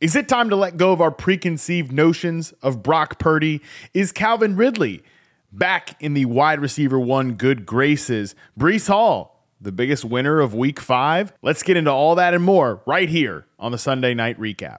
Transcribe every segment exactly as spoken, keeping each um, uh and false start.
Is it time to let go of our preconceived notions of Brock Purdy? Is Calvin Ridley back in the wide receiver one good graces? Breece Hall, the biggest winner of week five? Let's get into all that and more right here on the Sunday Night Recap.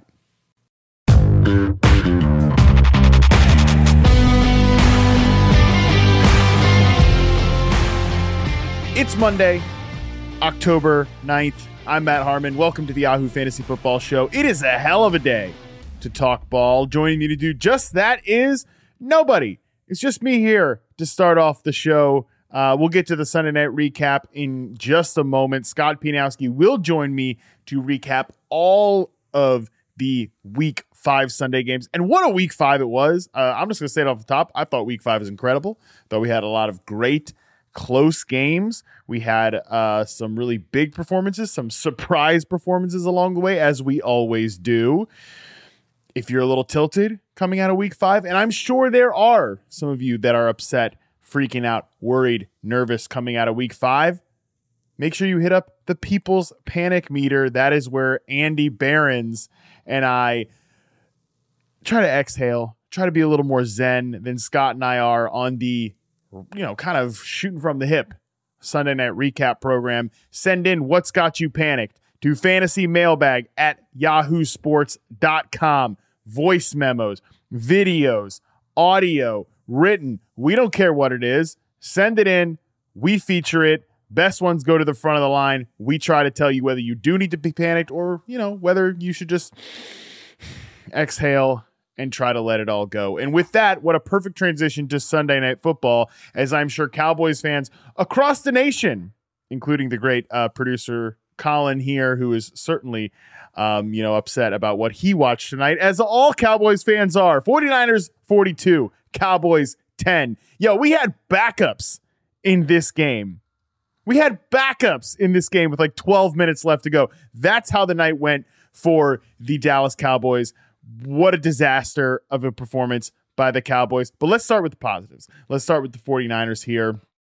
It's Monday, October ninth. I'm Matt Harmon. Welcome to the Yahoo Fantasy Football Show. It is a hell of a day to talk ball. Joining me to do just that is nobody. It's just me here to start off the show. Uh, we'll get to the Sunday Night Recap in just a moment. Scott Pianowski will join me to recap all of the week five Sunday games. And what a week five it was. Uh, I'm just going to say it off the top. I thought week five was incredible. Thought we had a lot of great close games. We had uh, some really big performances, some surprise performances along the way, as we always do. If you're a little tilted coming out of week five, and I'm sure there are some of you that are upset, freaking out, worried, nervous coming out of week five, make sure you hit up the People's Panic Meter. That is where Andy Behrens and I try to exhale, try to be a little more zen than Scott and I are on the you know, kind of shooting from the hip Sunday Night Recap program. Send in what's got you panicked to fantasy mailbag at yahoo sports dot com. Voice memos, videos, audio, written. We don't care what it is. Send it in. We feature it. Best ones go to the front of the line. We try to tell you whether you do need to be panicked or, you know, whether you should just exhale and try to let it all go. And with that, what a perfect transition to Sunday Night Football, as I'm sure Cowboys fans across the nation, including the great uh, producer Colin here, who is certainly um, you know, upset about what he watched tonight, as all Cowboys fans are. forty-niners forty-two, Cowboys ten. Yo, we had backups in this game. We had backups in this game with like twelve minutes left to go. That's how the night went for the Dallas Cowboys. What a disaster of a performance by the Cowboys. But let's start with the positives. Let's start with the forty-niners here.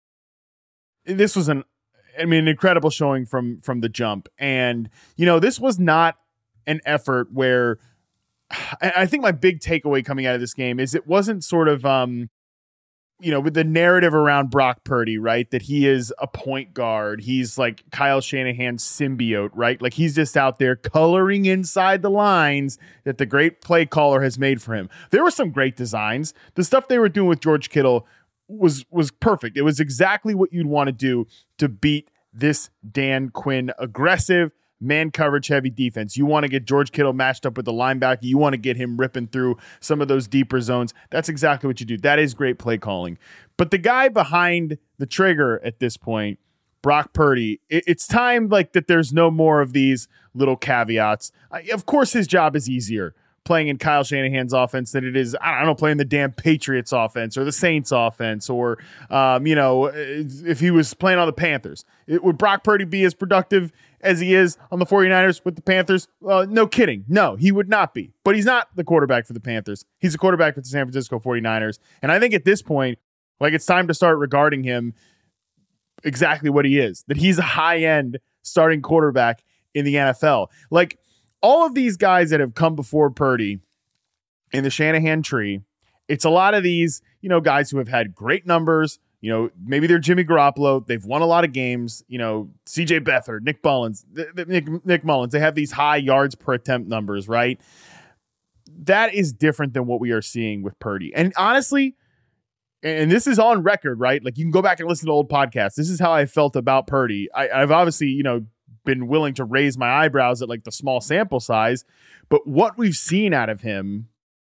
This was an, I mean, an incredible showing from, from the jump. And, you know, this was not an effort where I think my big takeaway coming out of this game is it wasn't sort of, um, you know, with the narrative around Brock Purdy, right? That he is a point guard. He's like Kyle Shanahan's symbiote, right? Like he's just out there coloring inside the lines that the great play caller has made for him. There were some great designs. The stuff they were doing with George Kittle was, was perfect. It was exactly what you'd want to do to beat this Dan Quinn aggressive, man coverage heavy defense. You want to get George Kittle matched up with the linebacker. You want to get him ripping through some of those deeper zones. That's exactly what you do. That is great play calling. But the guy behind the trigger at this point, Brock Purdy, it, it's time like that there's no more of these little caveats. I, of course, his job is easier playing in Kyle Shanahan's offense than it is, I don't know, playing the damn Patriots offense or the Saints offense or, um, you know, if he was playing on the Panthers. It, would Brock Purdy be as productive as he is on the forty-niners with the Panthers? Uh, no kidding. No, he would not be. But he's not the quarterback for the Panthers. He's a quarterback for the San Francisco forty-niners. And I think at this point, like it's time to start regarding him exactly what he is, that he's a high-end starting quarterback in the N F L. Like, all of these guys that have come before Purdy in the Shanahan tree, it's a lot of these, you know, guys who have had great numbers. You know, maybe they're Jimmy Garoppolo. They've won a lot of games. You know, C J Beathard, Nick Mullins, Nick, Nick Mullins. They have these high yards per attempt numbers, right? That is different than what we are seeing with Purdy. And honestly, and this is on record, right? Like you can go back and listen to old podcasts. This is how I felt about Purdy. I, I've obviously, you know, been willing to raise my eyebrows at like the small sample size, but what we've seen out of him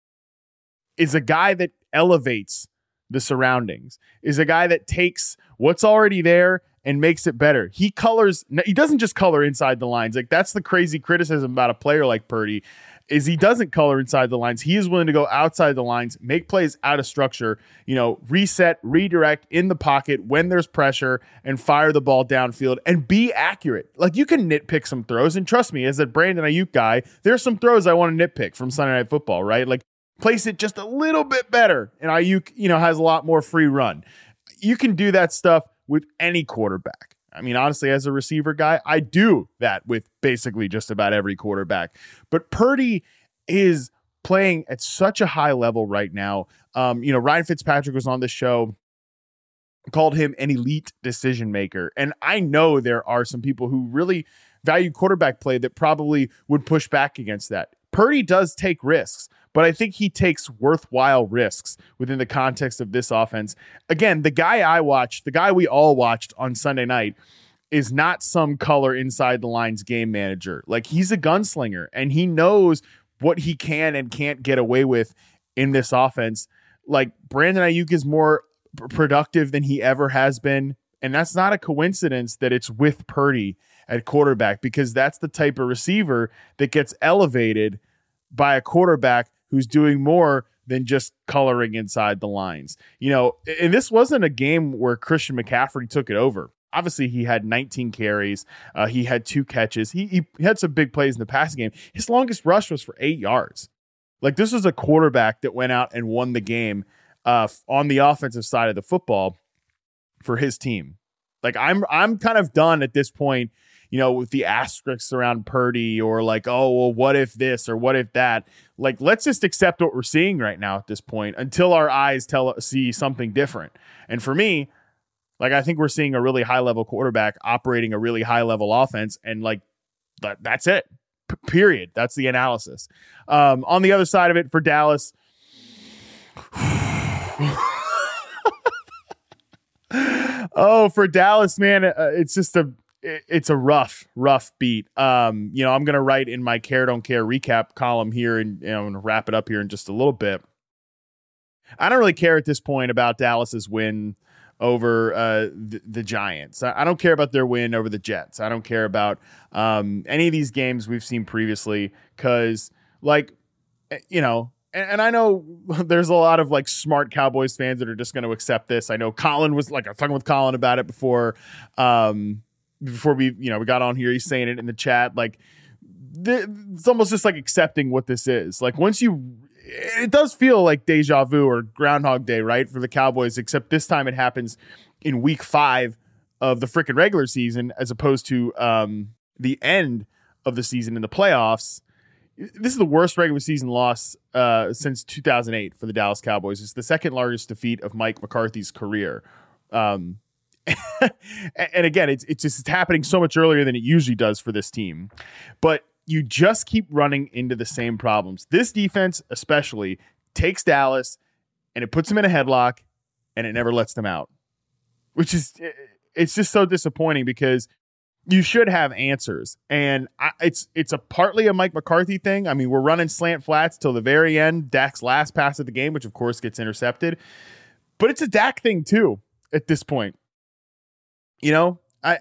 is a guy that elevates the surroundings, is a guy that takes what's already there and makes it better. He colors, he doesn't just color inside the lines. Like that's the crazy criticism about a player like Purdy, is he doesn't color inside the lines. He is willing to go outside the lines, make plays out of structure, you know, reset, redirect in the pocket when there's pressure and fire the ball downfield and be accurate. Like you can nitpick some throws. And trust me, as a Brandon Ayuk guy, there's some throws I want to nitpick from Sunday Night Football, right? Like place it just a little bit better. And Ayuk, you know, has a lot more free run. You can do that stuff with any quarterback. I mean, honestly, as a receiver guy, I do that with basically just about every quarterback. But Purdy is playing at such a high level right now. Um, you know, Ryan Fitzpatrick was on the show, called him an elite decision maker. And I know there are some people who really value quarterback play that probably would push back against that. Purdy does take risks, but I think he takes worthwhile risks within the context of this offense. Again, the guy I watched, the guy we all watched on Sunday night, is not some color inside the lines game manager. Like, he's a gunslinger, and he knows what he can and can't get away with in this offense. Like, Brandon Ayuk is more p- productive than he ever has been, and that's not a coincidence that it's with Purdy at quarterback, because that's the type of receiver that gets elevated by a quarterback who's doing more than just coloring inside the lines. You know, and this wasn't a game where Christian McCaffrey took it over. Obviously, he had nineteen carries. Uh, he had two catches. He, he had some big plays in the passing game. His longest rush was for eight yards. Like, this was a quarterback that went out and won the game uh, on the offensive side of the football for his team. Like, I'm I'm kind of done at this point, you know, with the asterisks around Purdy, or like, oh, well, what if this or what if that? Like, let's just accept what we're seeing right now at this point until our eyes tell see something different. And for me, like, I think we're seeing a really high level quarterback operating a really high level offense, and like that, that's it. P- period. That's the analysis. Um, on the other side of it for Dallas. Oh, for Dallas, man, uh, it's just a it, it's a rough, rough beat. Um, you know, I'm gonna write in my care don't care recap column here, and you know, I'm gonna wrap it up here in just a little bit. I don't really care at this point about Dallas's win over uh, the, the Giants. I, I don't care about their win over the Jets. I don't care about um, any of these games we've seen previously, because, like, you know, and, and I know there's a lot of like smart Cowboys fans that are just going to accept this. I know Colin was like, I was talking with Colin about it before, um, before we, you know, we got on here. He's saying it in the chat. Like, th- it's almost just like accepting what this is. Like, once you, it does feel like deja vu or Groundhog Day, right, for the Cowboys, except this time it happens in week five of the freaking regular season, as opposed to um, the end of the season in the playoffs. This is the worst regular season loss uh, since two thousand eight for the Dallas Cowboys. It's the second largest defeat of Mike McCarthy's career. Um, and again, it's, it's just it's happening so much earlier than it usually does for this team. But you just keep running into the same problems. This defense especially takes Dallas and it puts them in a headlock, and it never lets them out, which is, it's just so disappointing, because you should have answers. And I, it's it's a partly a Mike McCarthy thing. I mean, we're running slant flats till the very end. Dak's last pass of the game, which of course gets intercepted. But it's a Dak thing too at this point. You know, I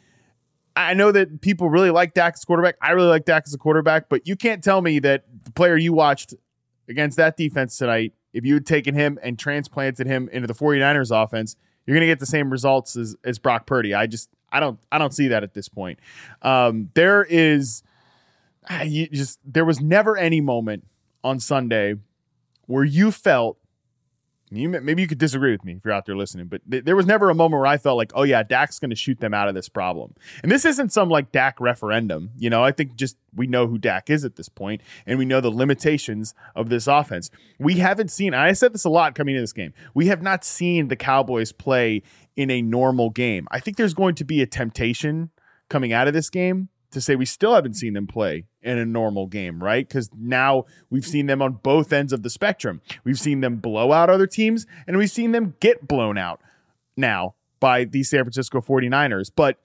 I know that people really like Dak as a quarterback. I really like Dak as a quarterback, but you can't tell me that the player you watched against that defense tonight, if you had taken him and transplanted him into the 49ers offense, you're going to get the same results as, as Brock Purdy. I just, I don't, I don't see that at this point. Um, there is, you just, there was never any moment on Sunday where you felt, you, maybe you could disagree with me if you're out there listening, but th- there was never a moment where I felt like, oh yeah, Dak's going to shoot them out of this problem. And this isn't some like Dak referendum. You know, I think just we know who Dak is at this point, and we know the limitations of this offense. We haven't seen, I said this a lot coming into this game, we have not seen the Cowboys play in a normal game. I think there's going to be a temptation coming out of this game to say we still haven't seen them play in a normal game, right? Because now we've seen them on both ends of the spectrum. We've seen them blow out other teams, and we've seen them get blown out now by the San Francisco 49ers. But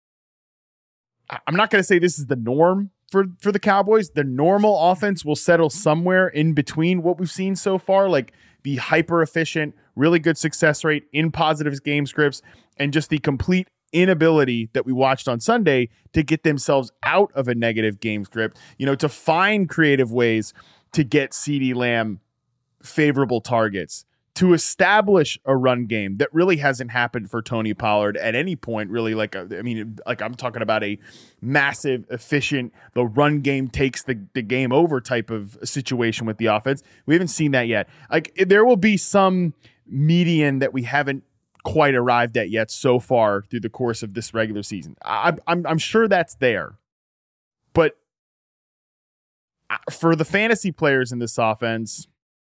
I'm not going to say this is the norm for, for the Cowboys. The normal offense will settle somewhere in between what we've seen so far, like the hyper efficient, really good success rate in positive game scripts, and just the complete inability that we watched on Sunday to get themselves out of a negative game script, you know, to find creative ways to get CeeDee Lamb favorable targets, to establish a run game that really hasn't happened for Tony Pollard at any point, really. Like, I mean, like I'm talking about a massive, efficient, the run game takes the, the game over type of situation with the offense. We haven't seen that yet. Like, there will be some median that we haven't quite arrived at yet so far through the course of this regular season. I, I'm I'm sure that's there, but for the fantasy players in this offense,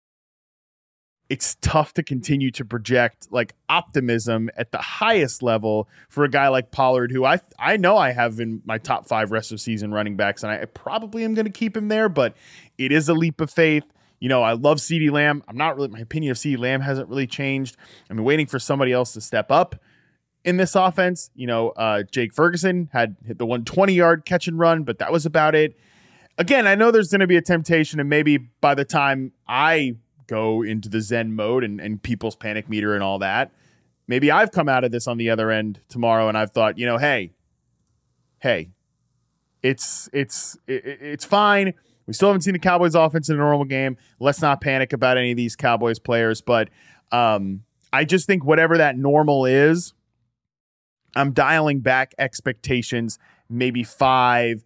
it's tough to continue to project like optimism at the highest level for a guy like Pollard, who I I know I have in my top five rest of season running backs, and I probably am going to keep him there, but it is a leap of faith. You know, I love CeeDee Lamb. I'm not really, my opinion of CeeDee Lamb hasn't really changed. I'm waiting for somebody else to step up in this offense. You know, uh, Jake Ferguson had hit the one hundred twenty yard catch and run, but that was about it. Again, I know there's going to be a temptation, and maybe by the time I go into the Zen mode and, and people's panic meter and all that, maybe I've come out of this on the other end tomorrow and I've thought, you know, hey, hey, it's it's it, it's fine. We still haven't seen the Cowboys offense in a normal game. Let's not panic about any of these Cowboys players. But um, I just think whatever that normal is, I'm dialing back expectations maybe five,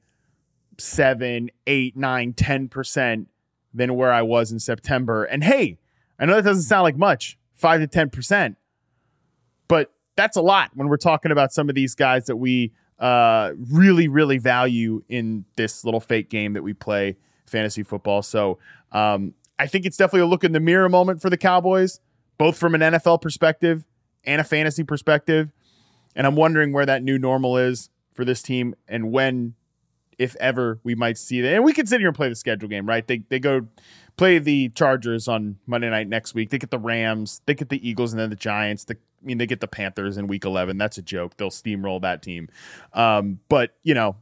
seven, eight, nine, ten percent than where I was in September. And hey, I know that doesn't sound like much, five to ten percent, but that's a lot when we're talking about some of these guys that we uh, really, really value in this little fake game that we play, fantasy football. So um, I think it's definitely a look in the mirror moment for the Cowboys, both from an N F L perspective and a fantasy perspective. And I'm wondering where that new normal is for this team and when, if ever, we might see that. And we can sit here and play the schedule game, right? They they go play the Chargers on Monday night next week. They get the Rams. They get the Eagles and then the Giants. The, I mean, they get the Panthers in week eleven. That's a joke. They'll steamroll that team. Um, but, you know,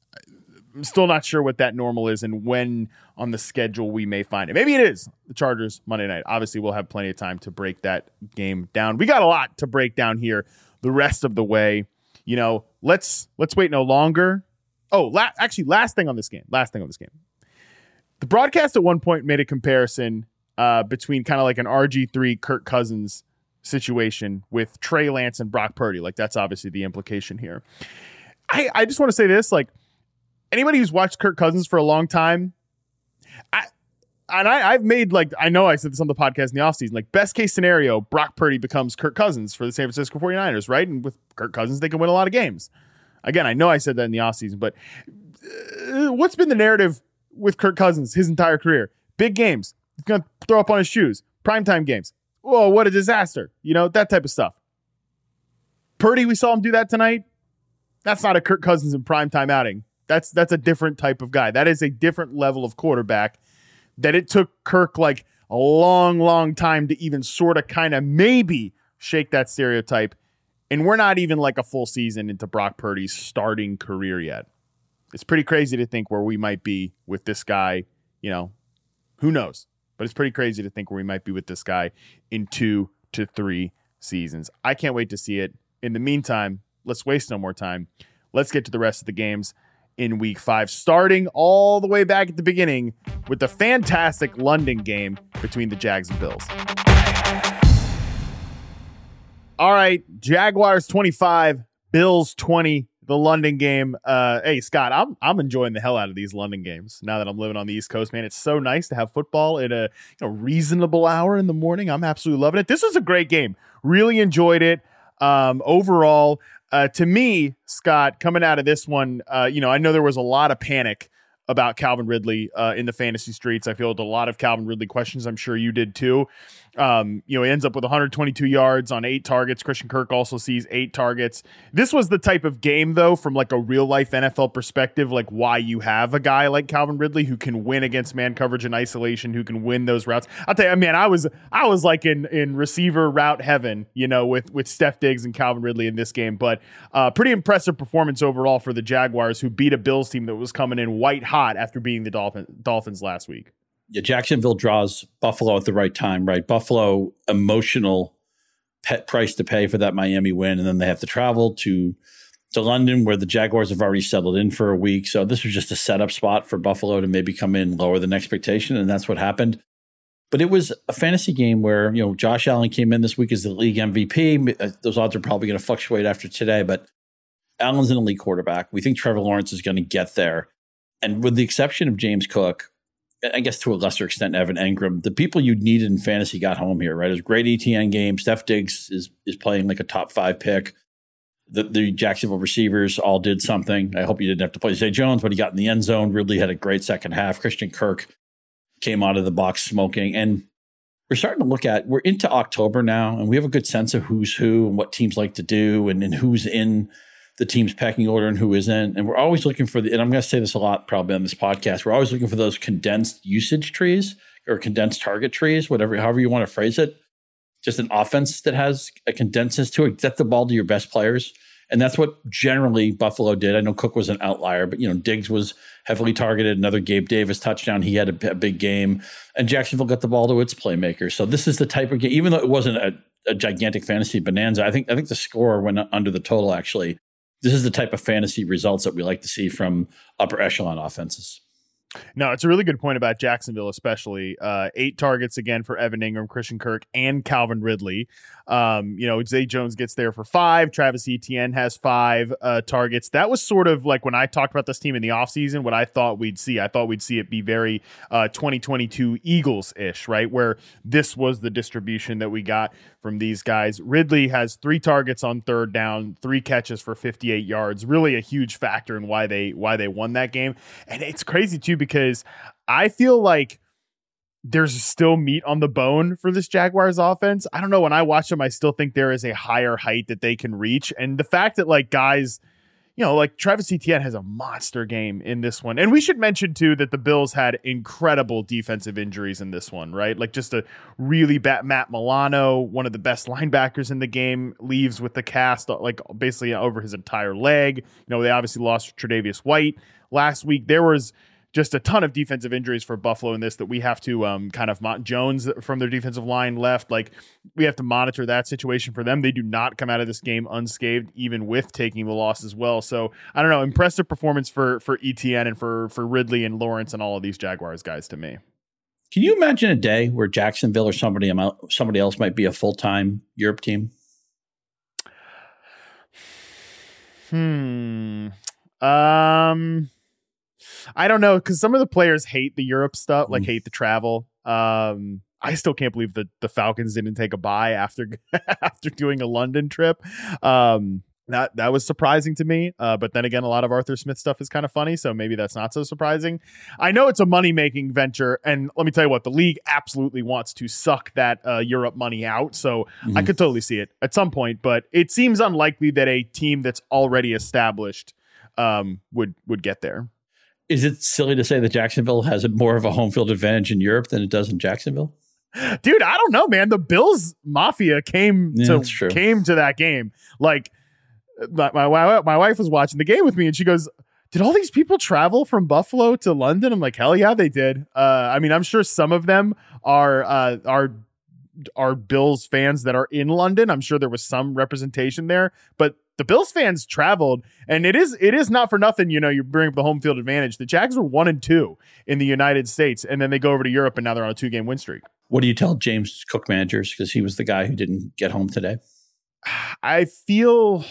I'm still not sure what that normal is and when on the schedule we may find it. Maybe it is the Chargers Monday night. Obviously, we'll have plenty of time to break that game down. We got a lot to break down here the rest of the way. You know, let's let's wait no longer. Oh, la- actually, last thing on this game. Last thing on this game. The broadcast at one point made a comparison uh, between kind of like an R G three Kirk Cousins situation with Trey Lance and Brock Purdy. Like, that's obviously the implication here. I, I just want to say this. Like, anybody who's watched Kirk Cousins for a long time, I and I, I've made, like, I know I said this on the podcast in the offseason, like, best case scenario, Brock Purdy becomes Kirk Cousins for the San Francisco forty-niners, right? And with Kirk Cousins, they can win a lot of games. Again, I know I said that in the offseason, but uh, what's been the narrative with Kirk Cousins his entire career? Big games. He's going to throw up on his shoes. Primetime games. Whoa, what a disaster. You know, that type of stuff. Purdy, we saw him do that tonight. That's not a Kirk Cousins in primetime outing. That's that's a different type of guy. That is a different level of quarterback that it took Kirk like a long, long time to even sort of kind of maybe shake that stereotype. And we're not even like a full season into Brock Purdy's starting career yet. It's pretty crazy to think where we might be with this guy. You know, who knows? But it's pretty crazy to think where we might be with this guy in two to three seasons. I can't wait to see it. In the meantime, let's waste no more time. Let's get to the rest of the games in week five, starting all the way back at the beginning with the fantastic London game between the Jags and Bills. All right, Jaguars twenty-five, Bills twenty, the London game. Uh, hey, Scott, I'm I'm enjoying the hell out of these London games now that I'm living on the East Coast, man. It's so nice to have football at a you know, reasonable hour in the morning. I'm absolutely loving it. This was a great game. Really enjoyed it. Um, overall, uh, to me, Scott, coming out of this one, uh, you know, I know there was a lot of panic about Calvin Ridley uh, in the fantasy streets. I fielded a lot of Calvin Ridley questions. I'm sure you did too. Um, you know, he ends up with one hundred twenty-two yards on eight targets. Christian Kirk also sees eight targets. This was the type of game, though, from like a real life N F L perspective, like why you have a guy like Calvin Ridley who can win against man coverage and isolation, who can win those routes. I'll tell you, man, I was I was like in in receiver route heaven, you know, with with Steph Diggs and Calvin Ridley in this game. But uh, pretty impressive performance overall for the Jaguars, who beat a Bills team that was coming in white hot after beating the Dolphin, Dolphins last week. Yeah, Jacksonville draws Buffalo at the right time, right? Buffalo, emotional pet price to pay for that Miami win, and then they have to travel to to London, where the Jaguars have already settled in for a week. So this was just a setup spot for Buffalo to maybe come in lower than expectation, and that's what happened. But it was a fantasy game where, you know, Josh Allen came in this week as the league M V P. Those odds are probably going to fluctuate after today, but Allen's an elite quarterback. We think Trevor Lawrence is going to get there. And with the exception of James Cook, I guess to a lesser extent, Evan Engram, the people you needed in fantasy got home here, right? It was a great E T N game. Steph Diggs is is playing like a top five pick. The, the Jacksonville receivers all did something. I hope you didn't have to play Zay Jones, but he got in the end zone. Ridley had a great second half. Christian Kirk came out of the box smoking. And we're starting to look at, we're into October now, and we have a good sense of who's who and what teams like to do and, and who's in the team's pecking order and who isn't. And we're always looking for the, and I'm going to say this a lot probably on this podcast, we're always looking for those condensed usage trees or condensed target trees, whatever, however you want to phrase it. Just an offense that has a condenses to it, get the ball to your best players. And that's what generally Buffalo did. I know Cook was an outlier, but, you know, Diggs was heavily targeted. Another Gabe Davis touchdown. He had a, a big game. And Jacksonville got the ball to its playmakers. So this is the type of game, even though it wasn't a, a gigantic fantasy bonanza, I think I think the score went under the total, actually. This is the type of fantasy results that we like to see from upper echelon offenses. No, it's a really good point about Jacksonville, especially uh, eight targets again for Evan Engram, Christian Kirk, and Calvin Ridley. Um, you know, Zay Jones gets there for five. Travis Etienne has five uh, targets. That was sort of like when I talked about this team in the offseason, what I thought we'd see. I thought we'd see it be very uh, twenty twenty-two Eagles-ish, right? Where this was the distribution that we got from these guys. Ridley has three targets on third down, three catches for fifty-eight yards. Really a huge factor in why they why they won that game. And it's crazy too, because I feel like there's still meat on the bone for this Jaguars offense. I don't know. When I watch them, I still think there is a higher height that they can reach. And the fact that like guys, you know, like Travis Etienne has a monster game in this one. And we should mention too that the Bills had incredible defensive injuries in this one, right? Like just a really bad Matt Milano, one of the best linebackers in the game, leaves with the cast like basically over his entire leg. You know, they obviously lost Tre'Davious White last week. There was just a ton of defensive injuries for Buffalo in this that we have to um, kind of mon- Jones from their defensive line left. Like we have to monitor that situation for them. They do not come out of this game unscathed, even with taking the loss as well. So I don't know. Impressive performance for, for E T N and for, for Ridley and Lawrence and all of these Jaguars guys to me. Can you imagine a day where Jacksonville or somebody, somebody else might be a full-time Europe team? Hmm. Um, I don't know, because some of the players hate the Europe stuff, like mm. hate the travel. Um, I still can't believe that the Falcons didn't take a bye after after doing a London trip. Um, that that was surprising to me. Uh, but then again, a lot of Arthur Smith stuff is kind of funny, so maybe that's not so surprising. I know it's a money making venture, and let me tell you what, the league absolutely wants to suck that uh, Europe money out. So mm-hmm. I could totally see it at some point, but it seems unlikely that a team that's already established um, would would get there. Is it silly to say that Jacksonville has more of a home field advantage in Europe than it does in Jacksonville? Dude, I don't know, man. The Bills Mafia came yeah, to came to that game. Like my, my my wife was watching the game with me, and she goes, "Did all these people travel from Buffalo to London?" I'm like, "Hell yeah, they did." Uh, I mean, I'm sure some of them are uh, are are Bills fans that are in London. I'm sure there was some representation there, but the Bills fans traveled, and it is it is not for nothing. You know, you bring up the home field advantage. The Jags were one and two in the United States, and then they go over to Europe, and now they're on a two game win streak. What do you tell James Cook managers, because he was the guy who didn't get home today? I feel.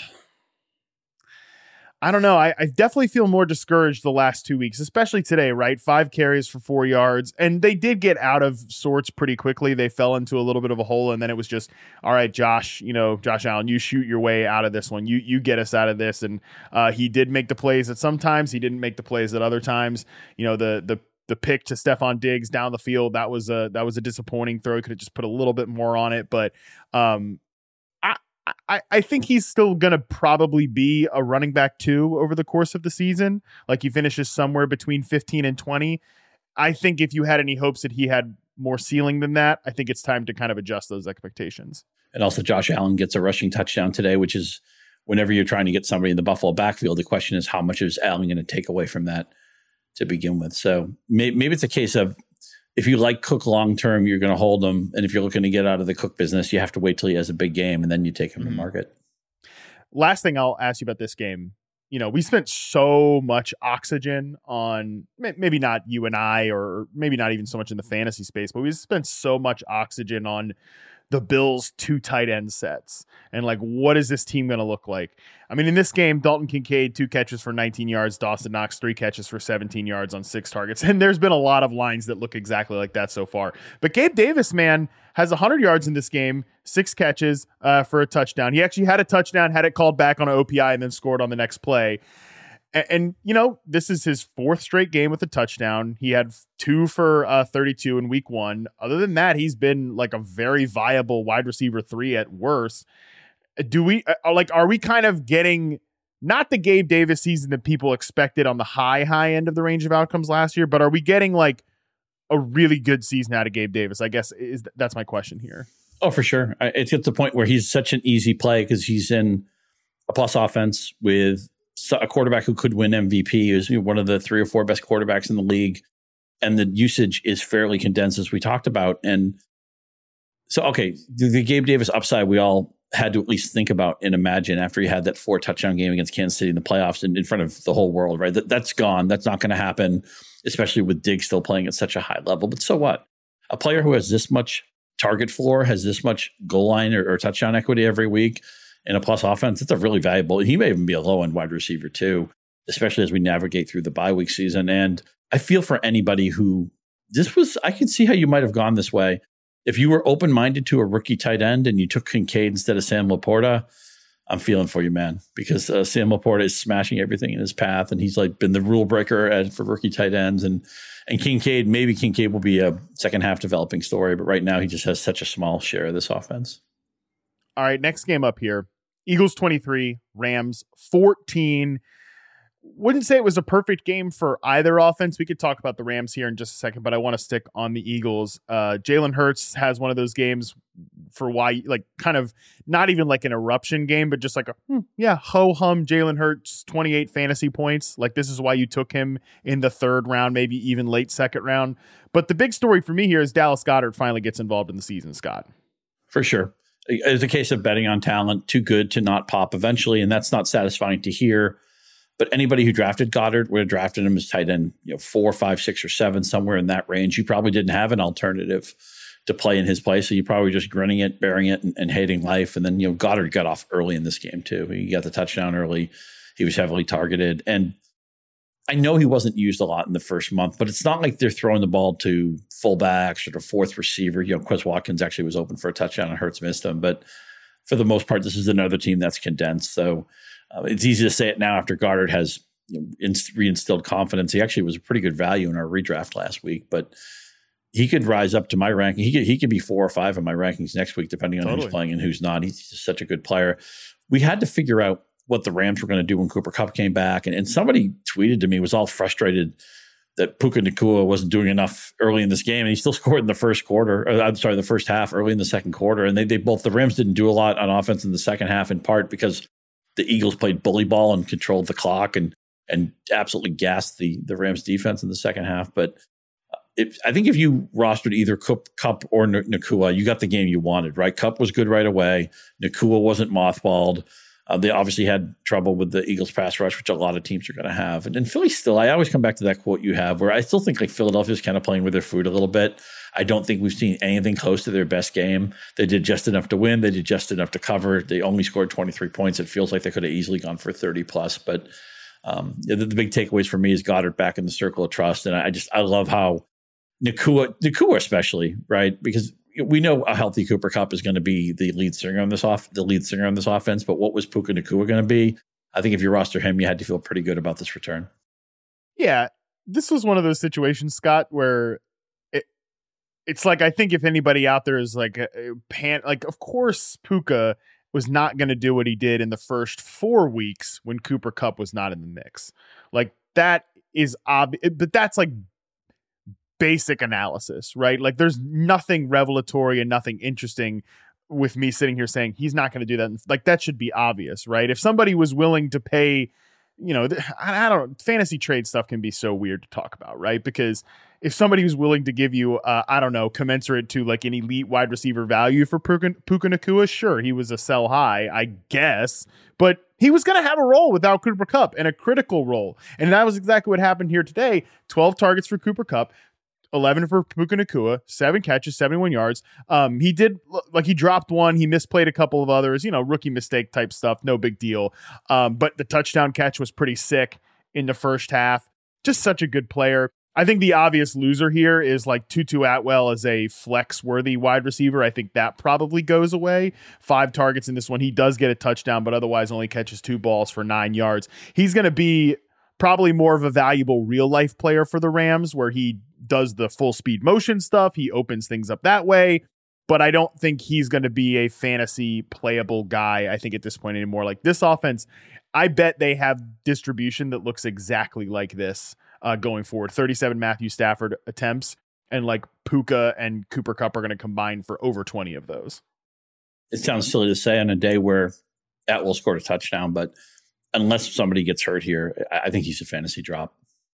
I don't know. I, I definitely feel more discouraged the last two weeks, especially today, right? Five carries for four yards. And they did get out of sorts pretty quickly. They fell into a little bit of a hole. And then it was just, all right, Josh, you know, Josh Allen, you shoot your way out of this one. You you get us out of this. And uh, he did make the plays at some times. He didn't make the plays at other times. You know, the the the pick to Stephon Diggs down the field, that was a, that was a disappointing throw. He could have just put a little bit more on it. But um, I, I think he's still going to probably be a running back two over the course of the season. Like he finishes somewhere between fifteen and twenty. I think if you had any hopes that he had more ceiling than that, I think it's time to kind of adjust those expectations. And also Josh Allen gets a rushing touchdown today, which is whenever you're trying to get somebody in the Buffalo backfield, the question is how much is Allen going to take away from that to begin with? So maybe, maybe it's a case of, if you like Cook long-term, you're going to hold him. And if you're looking to get out of the Cook business, you have to wait till he has a big game and then you take him mm-hmm. to market. Last thing I'll ask you about this game. You know, we spent so much oxygen on, maybe not you and I, or maybe not even so much in the fantasy space, but we spent so much oxygen on the Bills' two tight end sets and like, what is this team going to look like? I mean, in this game, Dalton Kincaid, two catches for nineteen yards. Dawson Knox, three catches for seventeen yards on six targets. And there's been a lot of lines that look exactly like that so far. But Gabe Davis, man, has one hundred yards in this game, six catches uh, for a touchdown. He actually had a touchdown, had it called back on an O P I, and then scored on the next play. And, and you know, this is his fourth straight game with a touchdown. He had two for uh, thirty-two in week one. Other than that, he's been like a very viable wide receiver three at worst. Do we uh, like, are we kind of getting not the Gabe Davis season that people expected on the high, high end of the range of outcomes last year, but are we getting like a really good season out of Gabe Davis? I guess is that's my question here. Oh, for sure. It's at the point where he's such an easy play because he's in a plus offense with a quarterback who could win M V P, is one of the three or four best quarterbacks in the league. And the usage is fairly condensed, as we talked about. And so, okay, the, the Gabe Davis upside we all had to at least think about and imagine after he had that four touchdown game against Kansas City in the playoffs and in front of the whole world, right? That, that's gone. That's not going to happen, especially with Diggs still playing at such a high level. But so what? A player who has this much target floor, has this much goal line or, or touchdown equity every week in a plus offense, it's a really valuable. He may even be a low end wide receiver too, especially as we navigate through the bye week season. And I feel for anybody who this was, I can see how you might have gone this way. If you were open-minded to a rookie tight end and you took Kincaid instead of Sam Laporta, I'm feeling for you, man, because uh, Sam Laporta is smashing everything in his path, and he's like been the rule breaker at, for rookie tight ends. And and Kincaid, maybe Kincaid will be a second half developing story, but right now he just has such a small share of this offense. All right, next game up here. Eagles twenty-three, Rams fourteen. Wouldn't say it was a perfect game for either offense. We could talk about the Rams here in just a second, but I want to stick on the Eagles. Uh, Jalen Hurts has one of those games for why, like, kind of not even like an eruption game, but just like a, hmm, yeah, ho-hum Jalen Hurts, twenty-eight fantasy points. Like, this is why you took him in the third round, maybe even late second round. But the big story for me here is Dallas Goedert finally gets involved in the season, Scott. For sure. It's a case of betting on talent, too good to not pop eventually, and that's not satisfying to hear. But anybody who drafted Goddard would have drafted him as tight end, you know, four, five, six, or seven, somewhere in that range. You probably didn't have an alternative to play in his place, so you probably just grinning it, bearing it, and, and hating life. And then, you know, Goddard got off early in this game too. He got the touchdown early. He was heavily targeted, and I know he wasn't used a lot in the first month, but it's not like they're throwing the ball to fullbacks or to fourth receiver. You know, Quez Watkins actually was open for a touchdown and Hurts missed him, but for the most part, this is another team that's condensed. So. Uh, it's easy to say it now after Goddard has, you know, inst- reinstilled confidence. He actually was a pretty good value in our redraft last week, but he could rise up to my ranking. He could he could be four or five in my rankings next week, depending on totally. who's playing and who's not. He's just such a good player. We had to figure out what the Rams were going to do when Cooper Kupp came back, and, and somebody tweeted to me, was all frustrated that Puka Nacua wasn't doing enough early in this game, and he still scored in the first quarter. Or, I'm sorry, the first half, early in the second quarter, and they they both the Rams didn't do a lot on offense in the second half, in part because the Eagles played bully ball and controlled the clock and and absolutely gassed the the Rams defense in the second half. But it, I think if you rostered either Kupp, Kupp or N- Nacua, you got the game you wanted, right? Kupp was good right away. Nacua wasn't mothballed. Uh, they obviously had trouble with the Eagles pass rush, which a lot of teams are going to have. And, and Philly still, I always come back to that quote you have where I still think like Philadelphia's kind of playing with their food a little bit. I don't think we've seen anything close to their best game. They did just enough to win. They did just enough to cover. They only scored twenty-three points. It feels like they could have easily gone for thirty plus. But um, the, the big takeaways for me is Goddard back in the circle of trust. And I just, I love how Nacua, Nacua especially, right? Because we know a healthy Cooper Kupp is going to be the lead singer on this off the lead singer on this offense. But what was Puka Nacua going to be? I think if you roster him, you had to feel pretty good about this return. Yeah, this was one of those situations, Scott, where it it's like, I think if anybody out there is like a, a pan, like of course Puka was not going to do what he did in the first four weeks when Cooper Kupp was not in the mix. Like that is obvious, but that's like basic analysis, right? Like there's nothing revelatory and nothing interesting with me sitting here saying he's not going to do that. Like that should be obvious, right? If somebody was willing to pay, you know, I, I don't know, fantasy trade stuff can be so weird to talk about, right? Because if somebody was willing to give you, uh, I don't know, commensurate to like an elite wide receiver value for Puka, Puka Nacua, sure, he was a sell high, I guess, but he was going to have a role without Cooper Kupp and a critical role. And that was exactly what happened here today. twelve targets for Cooper Kupp, eleven for Puka Nacua, seven catches, seventy-one yards. Um, he did, like, he dropped one. He misplayed a couple of others, you know, rookie mistake type stuff. No big deal. Um, but the touchdown catch was pretty sick in the first half. Just such a good player. I think the obvious loser here is like Tutu Atwell as a flex-worthy wide receiver. I think that probably goes away. Five targets in this one. He does get a touchdown, but otherwise only catches two balls for nine yards. He's going to be probably more of a valuable real-life player for the Rams, where he does the full-speed motion stuff. He opens things up that way, but I don't think he's going to be a fantasy playable guy, I think, at this point anymore. Like, this offense, I bet they have distribution that looks exactly like this uh, going forward. thirty-seven Matthew Stafford attempts, and like Puka and Cooper Kupp are going to combine for over twenty of those. It sounds silly to say on a day where Atwell scored a touchdown, but unless somebody gets hurt here, I think he's a fantasy drop.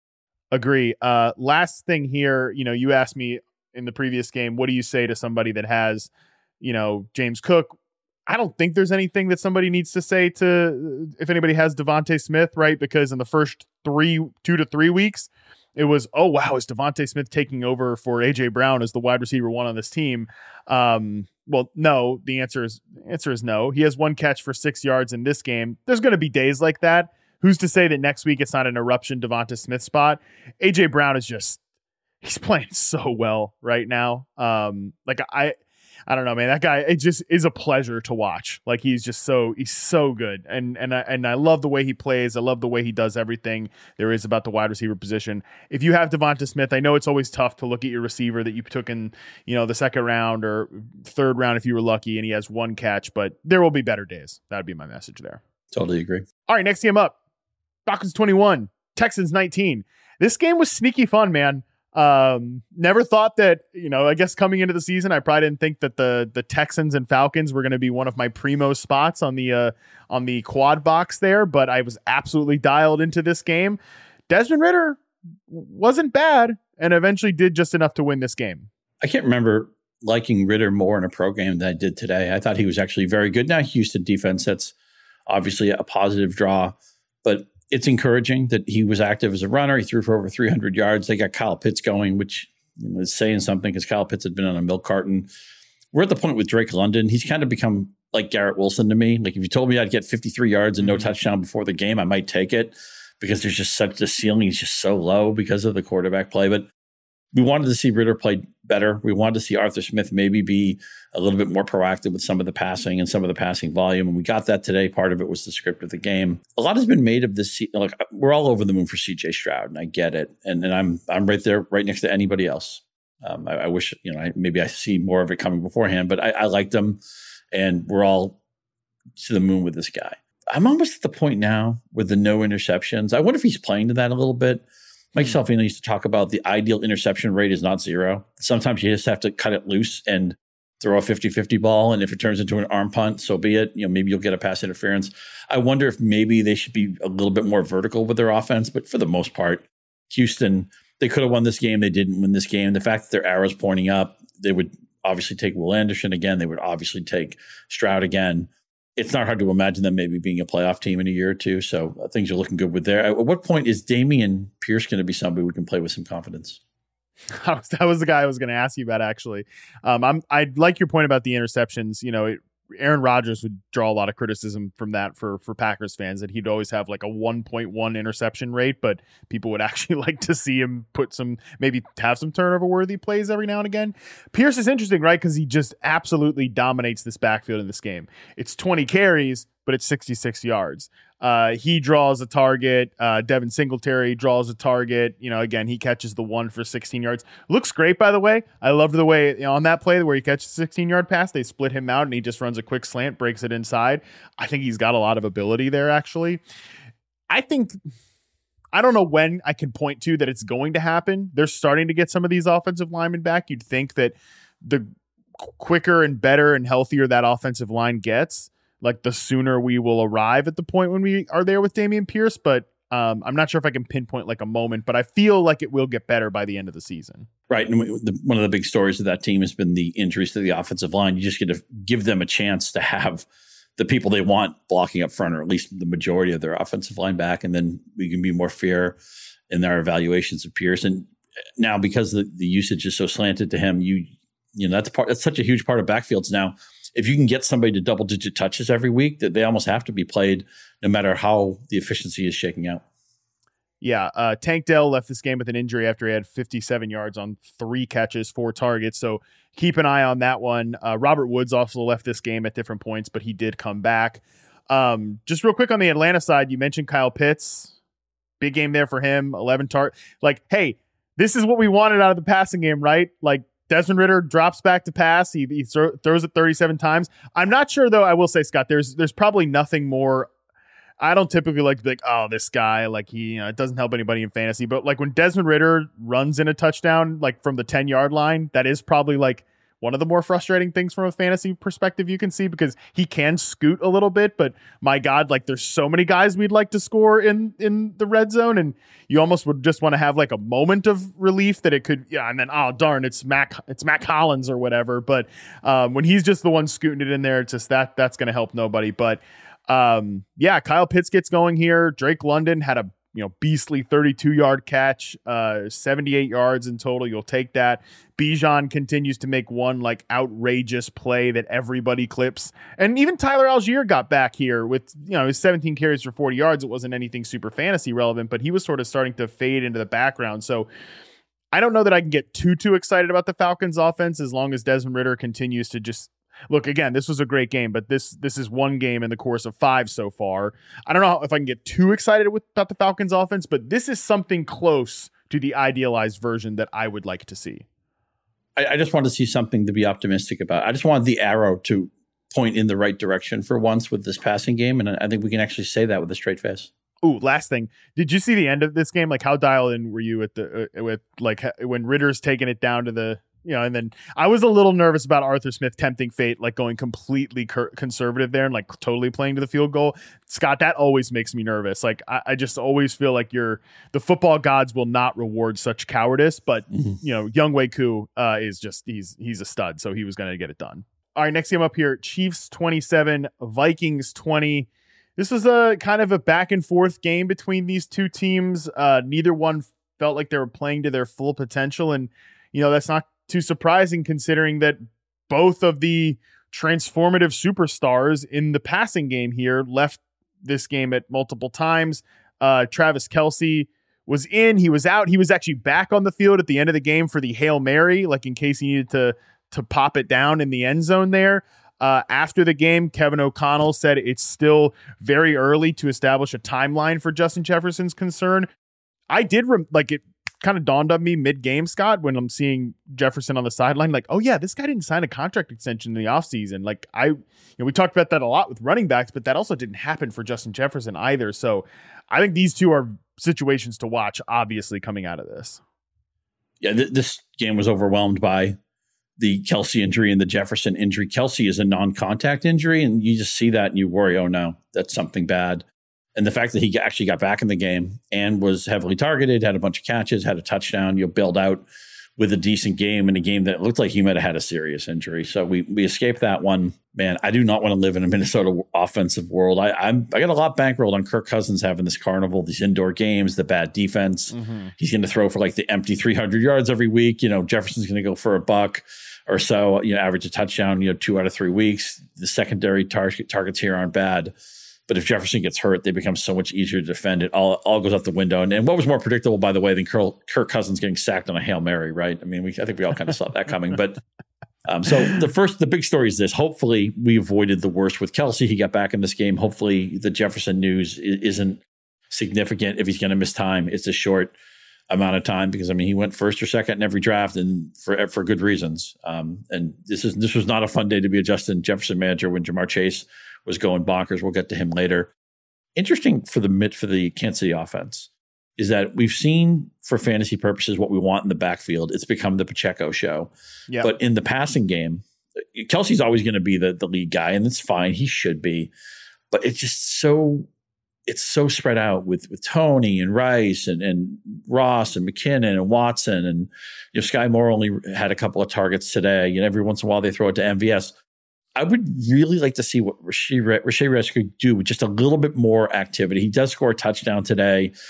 Agree. Uh, last thing here, you know, you asked me in the previous game, what do you say to somebody that has, you know, James Cook? I don't think there's anything that somebody needs to say to, if anybody has Devontae Smith, right? Because in the first three, two to three weeks, it was, oh, wow, is Devontae Smith taking over for A J Brown as the wide receiver one on this team? Um, well, no, the answer is answer is no. He has one catch for six yards in this game. There's going to be days like that. Who's to say that next week it's not an eruption Devonta Smith spot? A J Brown is just, he's playing so well right now. Um, like I, I don't know, man, that guy, it just is a pleasure to watch. Like he's just so, he's so good. And, and I, and I love the way he plays. I love the way he does everything there is about the wide receiver position. If you have Devonta Smith, I know it's always tough to look at your receiver that you took in, you know, the second round or third round, if you were lucky, and he has one catch, but there will be better days. That'd be my message there. Totally agree. All right, next game up. Falcons twenty-one, Texans nineteen. This game was sneaky fun, man. Um, never thought that, you know, I guess coming into the season, I probably didn't think that the the Texans and Falcons were going to be one of my primo spots on the uh, on the quad box there, but I was absolutely dialed into this game. Desmond Ridder wasn't bad and eventually did just enough to win this game. I can't remember liking Ridder more in a pro game than I did today. I thought he was actually very good. Now, Houston defense, that's obviously a positive draw, but it's encouraging that he was active as a runner. He threw for over three hundred yards. They got Kyle Pitts going, which, you know, is saying something because Kyle Pitts had been on a milk carton. We're at the point with Drake London. He's kind of become like Garrett Wilson to me. Like if you told me I'd get fifty-three yards and no touchdown before the game, I might take it because there's just such, the ceiling is just so low because of the quarterback play. But we wanted to see Ridder play better. We wanted to see Arthur Smith maybe be a little bit more proactive with some of the passing and some of the passing volume. And we got that today. Part of it was the script of the game. A lot has been made of this. Like we're all over the moon for C J Stroud, and I get it. And, and I'm I'm right there, right next to anybody else. Um, I, I wish, you know, I, maybe I see more of it coming beforehand, but I, I liked him, and we're all to the moon with this guy. I'm almost at the point now with the no interceptions. I wonder if he's playing to that a little bit. Mike mm-hmm. Salvino used to talk about the ideal interception rate is not zero. Sometimes you just have to cut it loose and throw a fifty-fifty ball. And if it turns into an arm punt, so be it. You know, maybe you'll get a pass interference. I wonder if maybe they should be a little bit more vertical with their offense. But for the most part, Houston, they could have won this game. They didn't win this game. The fact that their arrow's pointing up, they would obviously take Will Anderson again. They would obviously take Stroud again. It's not hard to imagine them maybe being a playoff team in a year or two. So uh, things are looking good with there. At what point is Dameon Pierce going to be somebody we can play with some confidence? That was the guy I was going to ask you about, actually. Um, I'm, I like your point about the interceptions. You know, it, Aaron Rodgers would draw a lot of criticism from that for, for Packers fans, that he'd always have like a one point one interception rate, but people would actually like to see him put some, maybe have some turnover worthy plays every now and again. Pierce is interesting, right? Because he just absolutely dominates this backfield in this game. It's twenty carries, but it's sixty-six yards. Uh, he draws a target. Uh, Devin Singletary draws a target. You know, again, he catches the one for sixteen yards. Looks great, by the way. I love the way, you know, on that play where he catches a sixteen-yard pass, they split him out and he just runs a quick slant, breaks it inside. I think he's got a lot of ability there, actually. I think, I don't know when I can point to that it's going to happen. They're starting to get some of these offensive linemen back. You'd think that the quicker and better and healthier that offensive line gets, like the sooner we will arrive at the point when we are there with Dameon Pierce. But um, I'm not sure if I can pinpoint like a moment, but I feel like it will get better by the end of the season. Right. And the, one of the big stories of that team has been the injuries to the offensive line. You just get to give them a chance to have the people they want blocking up front, or at least the majority of their offensive line back. And then we can be more fair in our evaluations of Pierce. And now because the, the usage is so slanted to him, you you know that's part that's such a huge part of backfields now. If you can get somebody to double digit touches every week, that they almost have to be played no matter how the efficiency is shaking out. Yeah, uh, Tank Dell left this game with an injury after he had fifty-seven yards on three catches, four targets. So keep an eye on that one. Uh, Robert Woods also left this game at different points, but he did come back. Um, just real quick on the Atlanta side, you mentioned Kyle Pitts. Big game there for him, eleven targets. Like, hey, this is what we wanted out of the passing game, right? Like, Desmond Ridder drops back to pass. He, he throw, throws it thirty-seven times. I'm not sure, though, I will say, Scott, there's there's probably nothing more. I don't typically like to be like, oh, this guy, like he, you know, it doesn't help anybody in fantasy. But like when Desmond Ridder runs in a touchdown, like from the ten yard line, that is probably like one of the more frustrating things from a fantasy perspective you can see, because he can scoot a little bit. But my God, like there's so many guys we'd like to score in in the red zone, and you almost would just want to have like a moment of relief that it could, yeah. And then, oh darn, it's Mac, it's Mac Hollins or whatever. But um, when he's just the one scooting it in there, it's just that that's going to help nobody. But Um, yeah, Kyle Pitts gets going here. Drake London had a you know beastly thirty-two yard catch, uh, seventy-eight yards in total. You'll take that. Bijan continues to make one like outrageous play that everybody clips, and even Tyler Algier got back here with you know his seventeen carries for forty yards. It wasn't anything super fantasy relevant, but he was sort of starting to fade into the background. So I don't know that I can get too too excited about the Falcons offense as long as Desmond Ridder continues to just. Look, again, this was a great game, but this this is one game in the course of five so far. I don't know if I can get too excited with, about the Falcons offense, but this is something close to the idealized version that I would like to see. I, I just want to see something to be optimistic about. I just wanted the arrow to point in the right direction for once with this passing game, and I think we can actually say that with a straight face. Ooh, last thing. Did you see the end of this game? Like, how dialed in were you at the uh, with like when Ritter's taking it down to the You know, and then I was a little nervous about Arthur Smith tempting fate, like going completely cur- conservative there and like totally playing to the field goal. Scott, that always makes me nervous. Like I, I just always feel like you're the football gods will not reward such cowardice. But mm-hmm. you know, Younghoe Koo uh, is just he's he's a stud, so he was going to get it done. All right, next game up here: Chiefs twenty-seven, Vikings twenty. This was a kind of a back and forth game between these two teams. Uh, neither one felt like they were playing to their full potential, and you know that's not too surprising considering that both of the transformative superstars in the passing game here left this game at multiple times. Uh, Travis Kelce was in, he was out. He was actually back on the field at the end of the game for the Hail Mary, like in case he needed to, to pop it down in the end zone there. Uh, after the game, Kevin O'Connell said it's still very early to establish a timeline for Justin Jefferson's concern. I did rem- like it kind of dawned on me mid-game, Scott, when I'm seeing Jefferson on the sideline, like, oh yeah, this guy didn't sign a contract extension in the offseason. Like I, you know, we talked about that a lot with running backs, but that also didn't happen for Justin Jefferson either. So I think these two are situations to watch, obviously, coming out of this. Yeah, th- this game was overwhelmed by the Kelce injury and the Jefferson injury. Kelce is a non-contact injury, and you just see that and you worry, oh no, that's something bad. And the fact that he actually got back in the game and was heavily targeted, had a bunch of catches, had a touchdown, you know, bailed out with a decent game in a game that looked like he might have had a serious injury. So we we escaped that one. Man, I do not want to live in a Minnesota offensive world. I I'm, I got a lot bankrolled on Kirk Cousins having this carnival, these indoor games, the bad defense. Mm-hmm. He's going to throw for like the empty three hundred yards every week. You know, Jefferson's going to go for a buck or so, you know, average a touchdown, you know, two out of three weeks. The secondary tar- targets here aren't bad. But if Jefferson gets hurt, they become so much easier to defend. It all, all goes out the window. And, and what was more predictable, by the way, than Kirk, Kirk Cousins getting sacked on a Hail Mary, right? I mean, we, I think we all kind of saw that coming. But um, so the first, the big story is this. Hopefully we avoided the worst with Kelce. He got back in this game. Hopefully the Jefferson news isn't significant. If he's going to miss time, it's a short amount of time because, I mean, he went first or second in every draft and for for good reasons. Um, and this is this was not a fun day to be a Justin Jefferson manager when Jamar Chase was going bonkers. We'll get to him later. Interesting for the mid for the Kansas City offense is that we've seen for fantasy purposes what we want in the backfield. It's become the Pacheco show. Yep. But in the passing game, Kelce's always going to be the, the lead guy, and that's fine. He should be. But it's just so it's so spread out with with Tony and Rice and, and Ross and McKinnon and Watson. And you know, Sky Moore only had a couple of targets today. And every once in a while they throw it to M V S. I would really like to see what Rashee Rice could do with just a little bit more activity. He does score a touchdown today.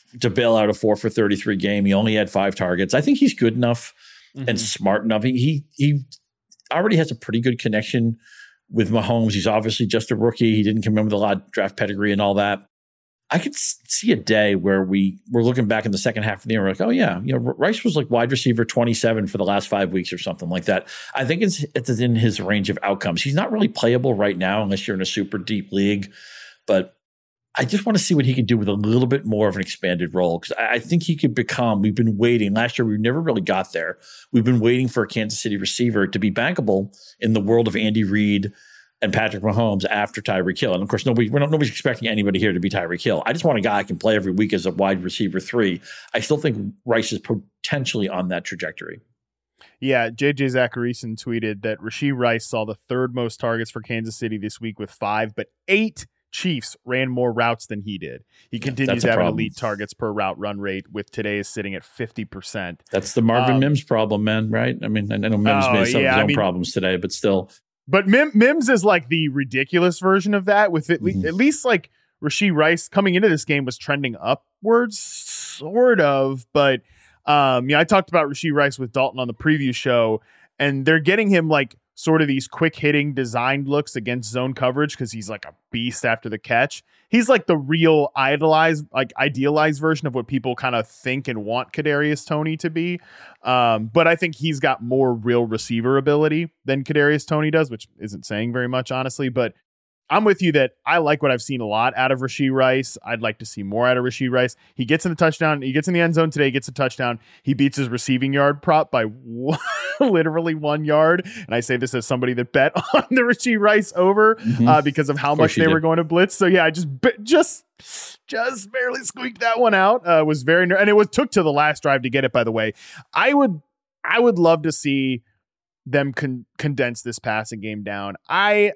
to bail out a four for thirty-three game. He only had five targets. I think he's good enough mm-hmm. and smart enough. He, he he already has a pretty good connection with Mahomes. He's obviously just a rookie. He didn't come in with a lot of draft pedigree and all that. I could see a day where we we're looking back in the second half of the year. We're like, oh yeah, you know, Rice was like wide receiver twenty-seven for the last five weeks or something like that. I think it's it's in his range of outcomes. He's not really playable right now unless you're in a super deep league, but I just want to see what he can do with a little bit more of an expanded role because I, I think he could become. We've been waiting last year. We never really got there. We've been waiting for a Kansas City receiver to be bankable in the world of Andy Reid and Patrick Mahomes after Tyreek Hill. And of course, nobody, we're not, nobody's expecting anybody here to be Tyreek Hill. I just want a guy who can play every week as a wide receiver three. I still think Rice is potentially on that trajectory. Yeah, J J Zacharyson tweeted that Rashee Rice saw the third most targets for Kansas City this week with five, but eight Chiefs ran more routes than he did. He continues to have an elite targets per route run rate, with today is sitting at fifty percent. That's the Marvin um, Mims problem, man, right? I mean, I know Mims oh, made some yeah, of his own I mean, problems today, but still. But Mim, Mims is like the ridiculous version of that, with at, mm-hmm. le- at least like Rashee Rice coming into this game was trending upwards, sort of. But um, yeah, I talked about Rashee Rice with Dalton on the preview show, and they're getting him like sort of these quick hitting designed looks against zone coverage because he's like a beast after the catch. He's like the real idolized, like idealized version of what people kind of think and want Kadarius Toney to be. Um, but I think he's got more real receiver ability than Kadarius Toney does, which isn't saying very much, honestly. But I'm with you that I like what I've seen a lot out of Rashee Rice. I'd like to see more out of Rashee Rice. He gets in the touchdown. He gets in the end zone today, gets a touchdown. He beats his receiving yard prop by one, literally one yard. And I say this as somebody that bet on the Rashee Rice over mm-hmm. uh, because of how of much they did. were going to blitz. So yeah, I just, just, just barely squeaked that one out. Uh, was very, ner- and it was took to the last drive to get it, by the way. I would, I would love to see them con- condense this passing game down. I,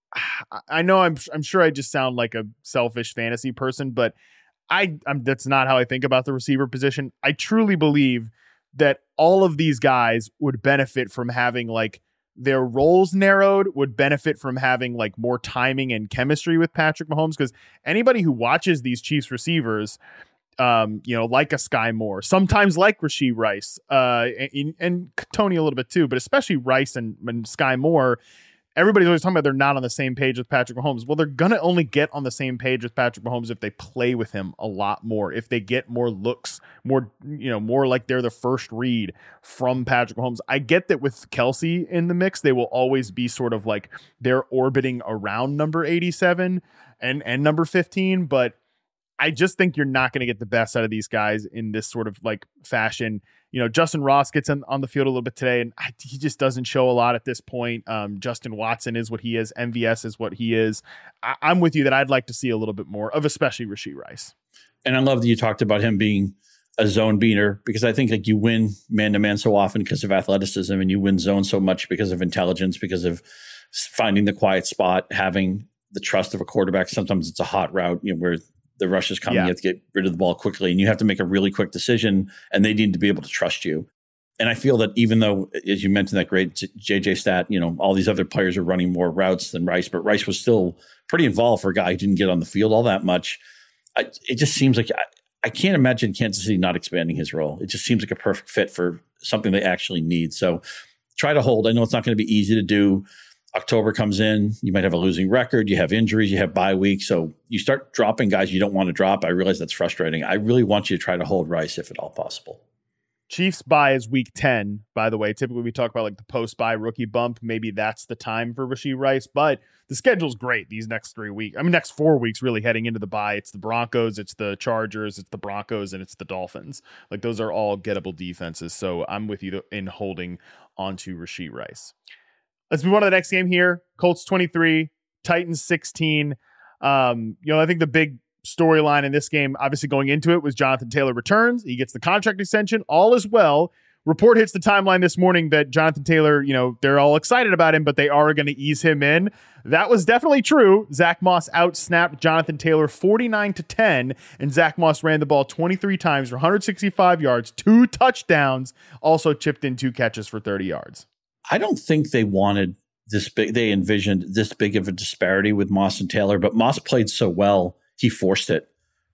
I know I'm I'm sure I just sound like a selfish fantasy person, but I I'm, that's not how I think about the receiver position. I truly believe that all of these guys would benefit from having like their roles narrowed, would benefit from having like more timing and chemistry with Patrick Mahomes, because anybody who watches these Chiefs receivers, um, you know, like a Sky Moore, sometimes like Rashee Rice, uh, and, and Toney a little bit too, but especially Rice and, and Sky Moore, everybody's always talking about they're not on the same page with Patrick Mahomes. Well, they're going to only get on the same page with Patrick Mahomes if they play with him a lot more, if they get more looks, more, you know, more like they're the first read from Patrick Mahomes. I get that with Kelsey in the mix, they will always be sort of like they're orbiting around number eighty-seven and, and number fifteen, but I just think you're not going to get the best out of these guys in this sort of like fashion. You know, Justin Ross gets in, on the field a little bit today, and I, he just doesn't show a lot at this point. Um, Justin Watson is what he is. M V S is what he is. I, I'm with you that I'd like to see a little bit more of, especially Rashee Rice. And I love that you talked about him being a zone beater, because I think like you win man-to-man so often because of athleticism, and you win zone so much because of intelligence, because of finding the quiet spot, having the trust of a quarterback. Sometimes it's a hot route, you know, where the rush is coming, yeah. You have to get rid of the ball quickly, and you have to make a really quick decision, and they need to be able to trust you. And I feel that even though, as you mentioned, that great J J stat, you know, all these other players are running more routes than Rice, but Rice was still pretty involved for a guy who didn't get on the field all that much. I, it just seems like I, I can't imagine Kansas City not expanding his role. It just seems like a perfect fit for something they actually need. So try to hold. I know it's not going to be easy to do. October comes in, you might have a losing record, you have injuries, you have bye weeks. So you start dropping guys you don't want to drop. I realize that's frustrating. I really want you to try to hold Rice if at all possible. Chiefs bye is week ten, by the way. Typically we talk about like the post-bye rookie bump. Maybe that's the time for Rashee Rice, but the schedule's great these next three weeks. I mean, next four weeks really heading into the bye. It's the Broncos, it's the Chargers, it's the Broncos, and it's the Dolphins. Like those are all gettable defenses. So I'm with you in holding onto Rashee Rice. Let's move on to the next game here. Colts twenty-three, Titans sixteen. Um, you know, I think the big storyline in this game, obviously going into it, was Jonathan Taylor returns. He gets the contract extension. All is well. Report hits the timeline this morning that Jonathan Taylor, you know, they're all excited about him, but they are going to ease him in. That was definitely true. Zach Moss outsnapped Jonathan Taylor forty-nine to ten, and Zach Moss ran the ball twenty-three times for one hundred sixty-five yards, two touchdowns, also chipped in two catches for thirty yards. I don't think they wanted this big, they envisioned this big of a disparity with Moss and Taylor, but Moss played so well, he forced it.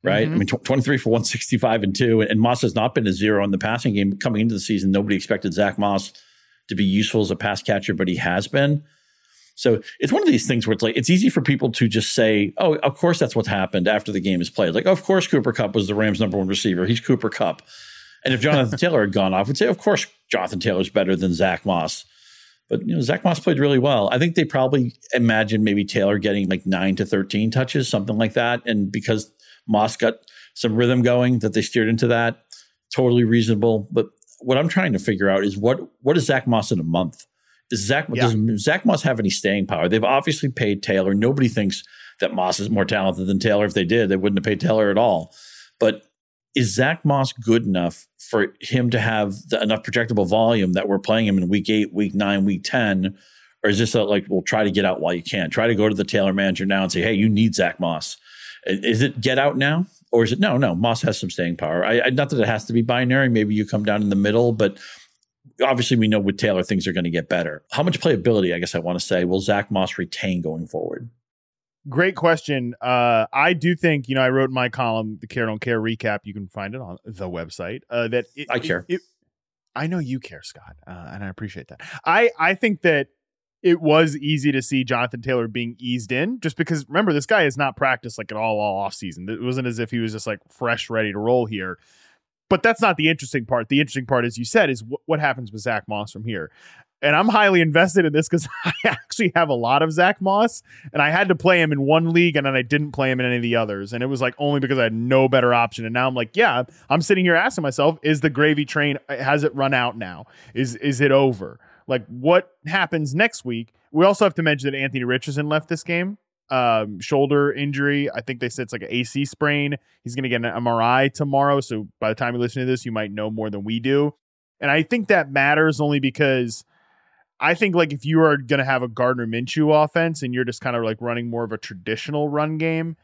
right? Mm-hmm. I mean, tw- twenty-three for one sixty-five and two, and Moss has not been a zero in the passing game coming into the season. Nobody expected Zach Moss to be useful as a pass catcher, but he has been. So it's one of these things where it's like, it's easy for people to just say, oh, of course that's what happened after the game is played. Like, of course Cooper Kupp was the Rams' number one receiver. He's Cooper Kupp. And if Jonathan Taylor had gone off, I would say, of course Jonathan Taylor's better than Zach Moss. But, you know, Zach Moss played really well. I think they probably imagined maybe Taylor getting like nine to thirteen touches, something like that. And because Moss got some rhythm going, that they steered into that. Totally reasonable. But what I'm trying to figure out is what what is Zach Moss in a month? Is Zach, yeah. Does Zach Moss have any staying power? They've obviously paid Taylor. Nobody thinks that Moss is more talented than Taylor. If they did, they wouldn't have paid Taylor at all. But is Zach Moss good enough for him to have the, enough projectable volume that we're playing him in week eight, week nine, week ten? Or is this a, like, well, try to get out while you can? Try to go to the Taylor manager now and say, hey, you need Zach Moss. Is it get out now? Or is it, no, no, Moss has some staying power. I, I, not that it has to be binary. Maybe you come down in the middle, but obviously we know with Taylor things are going to get better. How much playability, I guess I want to say, will Zach Moss retain going forward? Great question. Uh, I do think, you know, I wrote in my column, the Care Don't Care recap. You can find it on the website. Uh, that it, I care. It, it, I know you care, Scott, uh, and I appreciate that. I, I think that it was easy to see Jonathan Taylor being eased in, just because, remember, this guy has not practiced like at all all offseason. It wasn't as if he was just like fresh, ready to roll here. But that's not the interesting part. The interesting part, as you said, is w- what happens with Zach Moss from here. And I'm highly invested in this because I actually have a lot of Zach Moss, and I had to play him in one league, and then I didn't play him in any of the others. And it was like only because I had no better option. And now I'm like, yeah, I'm sitting here asking myself, is the gravy train, has it run out now? Is is it over? Like, what happens next week? We also have to mention that Anthony Richardson left this game. Um, shoulder injury. I think they said it's like an A C sprain. He's going to get an M R I tomorrow. So by the time you listen to this, you might know more than we do. And I think that matters only because I think like if you are going to have a Gardner Minshew offense and you're just kind of like running more of a traditional run game,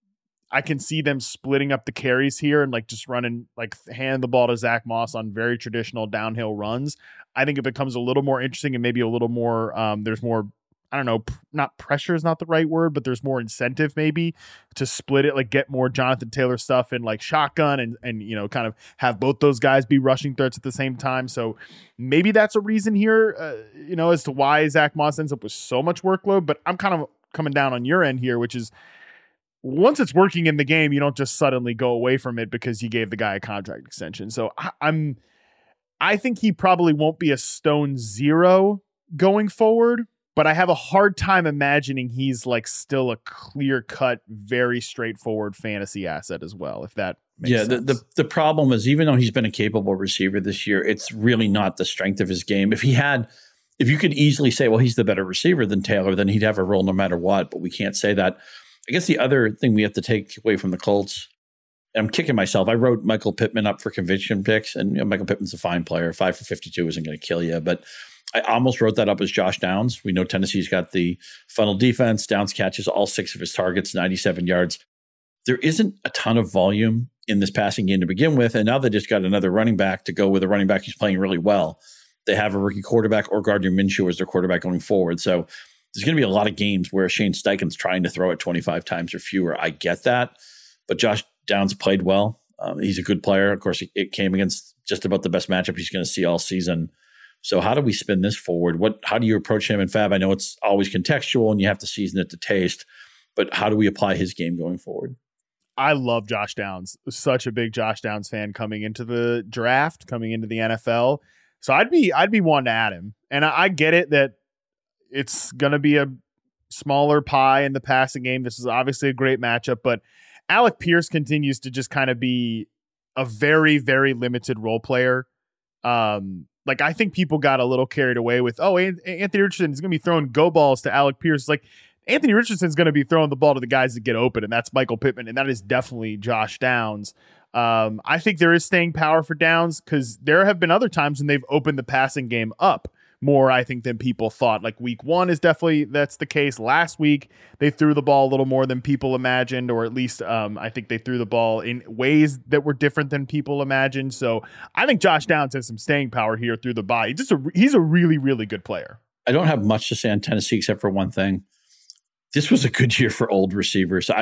I can see them splitting up the carries here and like just running, like hand the ball to Zach Moss on very traditional downhill runs. I think it becomes a little more interesting and maybe a little more, um, there's more, I don't know, p- not pressure is not the right word, but there's more incentive maybe to split it, like get more Jonathan Taylor stuff in like shotgun and, and, you know, kind of have both those guys be rushing threats at the same time. So maybe that's a reason here, uh, you know, as to why Zach Moss ends up with so much workload. But I'm kind of coming down on your end here, which is once it's working in the game, you don't just suddenly go away from it because you gave the guy a contract extension. So I, I'm, I think he probably won't be a stone zero going forward. But I have a hard time imagining he's like still a clear cut, very straightforward fantasy asset as well, if that makes yeah, sense. The, the the problem is, even though he's been a capable receiver this year, it's really not the strength of his game. If he had, if you could easily say, well, he's the better receiver than Taylor, then he'd have a role no matter what. But we can't say that. I guess the other thing we have to take away from the Colts, and I'm kicking myself. I wrote Michael Pittman up for conviction picks, and you know, Michael Pittman's a fine player. Five for fifty-two isn't going to kill you, but I almost wrote that up as Josh Downs. We know Tennessee's got the funnel defense. Downs catches all six of his targets, ninety-seven yards. There isn't a ton of volume in this passing game to begin with, and now they just got another running back to go with a running back who's playing really well. They have a rookie quarterback or Gardner Minshew as their quarterback going forward. So there's going to be a lot of games where Shane Steichen's trying to throw it twenty-five times or fewer. I get that, but Josh Downs played well. Um, he's a good player. Of course, it came against just about the best matchup he's going to see all season. So how do we spin this forward? What? How do you approach him in Fab? I know it's always contextual and you have to season it to taste, but how do we apply his game going forward? I love Josh Downs. Such a big Josh Downs fan coming into the draft, coming into the N F L. So I'd be I'd be one to add him. And I, I get it that it's gonna be a smaller pie in the passing game. This is obviously a great matchup, but Alec Pierce continues to just kind of be a very, very limited role player. Um, Like, I think people got a little carried away with, oh, Anthony Richardson is going to be throwing go balls to Alec Pierce. It's like, Anthony Richardson's going to be throwing the ball to the guys that get open, and that's Michael Pittman, and that is definitely Josh Downs. Um, I think there is staying power for Downs because there have been other times when they've opened the passing game up more, I think, than people thought. Like week one is definitely, that's the case. Last week, they threw the ball a little more than people imagined, or at least um, I think they threw the ball in ways that were different than people imagined. So I think Josh Downs has some staying power here through the bye. He's just a, he's a really, really good player. I don't have much to say on Tennessee except for one thing. This was a good year for old receivers. I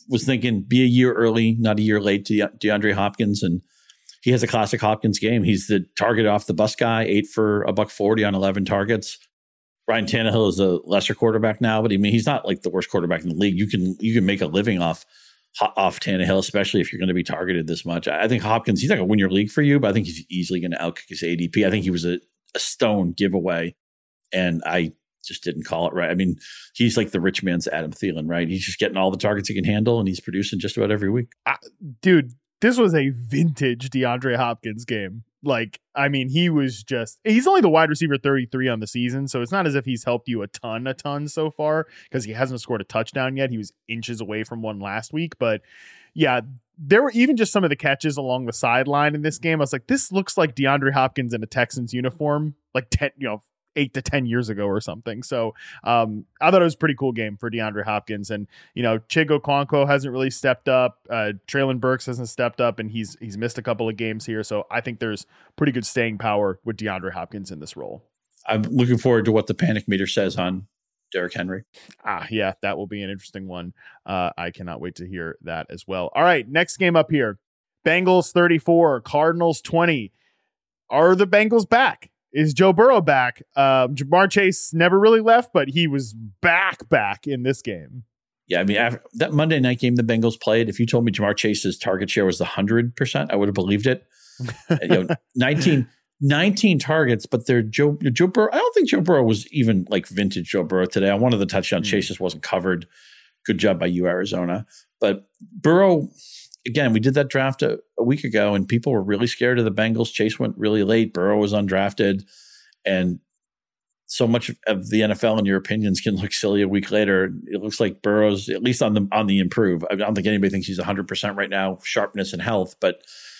was thinking be a year early, not a year late to De- DeAndre Hopkins. And he has a classic Hopkins game. He's the target off the bus guy, eight for a buck forty on eleven targets. Ryan Tannehill is a lesser quarterback now, but I mean, he's not like the worst quarterback in the league. You can, you can make a living off, off Tannehill, especially if you're going to be targeted this much. I think Hopkins, he's not going to win your league for you, but I think he's easily going to outkick his A D P. I think he was a, a stone giveaway, and I just didn't call it right. I mean, he's like the rich man's Adam Thielen, right? He's just getting all the targets he can handle, and he's producing just about every week. Uh, dude, this was a vintage DeAndre Hopkins game. Like, I mean, he was just, he's only the wide receiver thirty-three on the season. So it's not as if he's helped you a ton, a ton so far, because he hasn't scored a touchdown yet. He was inches away from one last week. But yeah, there were even just some of the catches along the sideline in this game. I was like, this looks like DeAndre Hopkins in a Texans uniform, like ten, you know, eight to ten years ago or something. So um, I thought it was a pretty cool game for DeAndre Hopkins. And, you know, Chigo Okonkwo hasn't really stepped up. Uh, Traylon Burks hasn't stepped up, and he's he's missed a couple of games here. So I think there's pretty good staying power with DeAndre Hopkins in this role. I'm looking forward to what the panic meter says on Derrick Henry. Ah, yeah, that will be an interesting one. Uh, I cannot wait to hear that as well. All right, next game up here. Bengals thirty-four, Cardinals twenty. Are the Bengals back? Is Joe Burrow back? Uh, Ja'Marr Chase never really left, but he was back, back in this game. Yeah, I mean, after that Monday night game the Bengals played, if you told me Ja'Marr Chase's target share was one hundred percent, I would have believed it. you know, nineteen, nineteen targets, but they're Joe, Joe Burrow. I don't think Joe Burrow was even like vintage Joe Burrow today. On one of the touchdown mm. chases wasn't covered. Good job by you, Arizona. But Burrow, again, we did that draft a, a week ago, and people were really scared of the Bengals. Chase went really late. Burrow was undrafted. And so much of the N F L, in your opinions, can look silly a week later. It looks like Burrow's, at least on the on the improve. I don't think anybody thinks he's one hundred percent right now, sharpness and health, but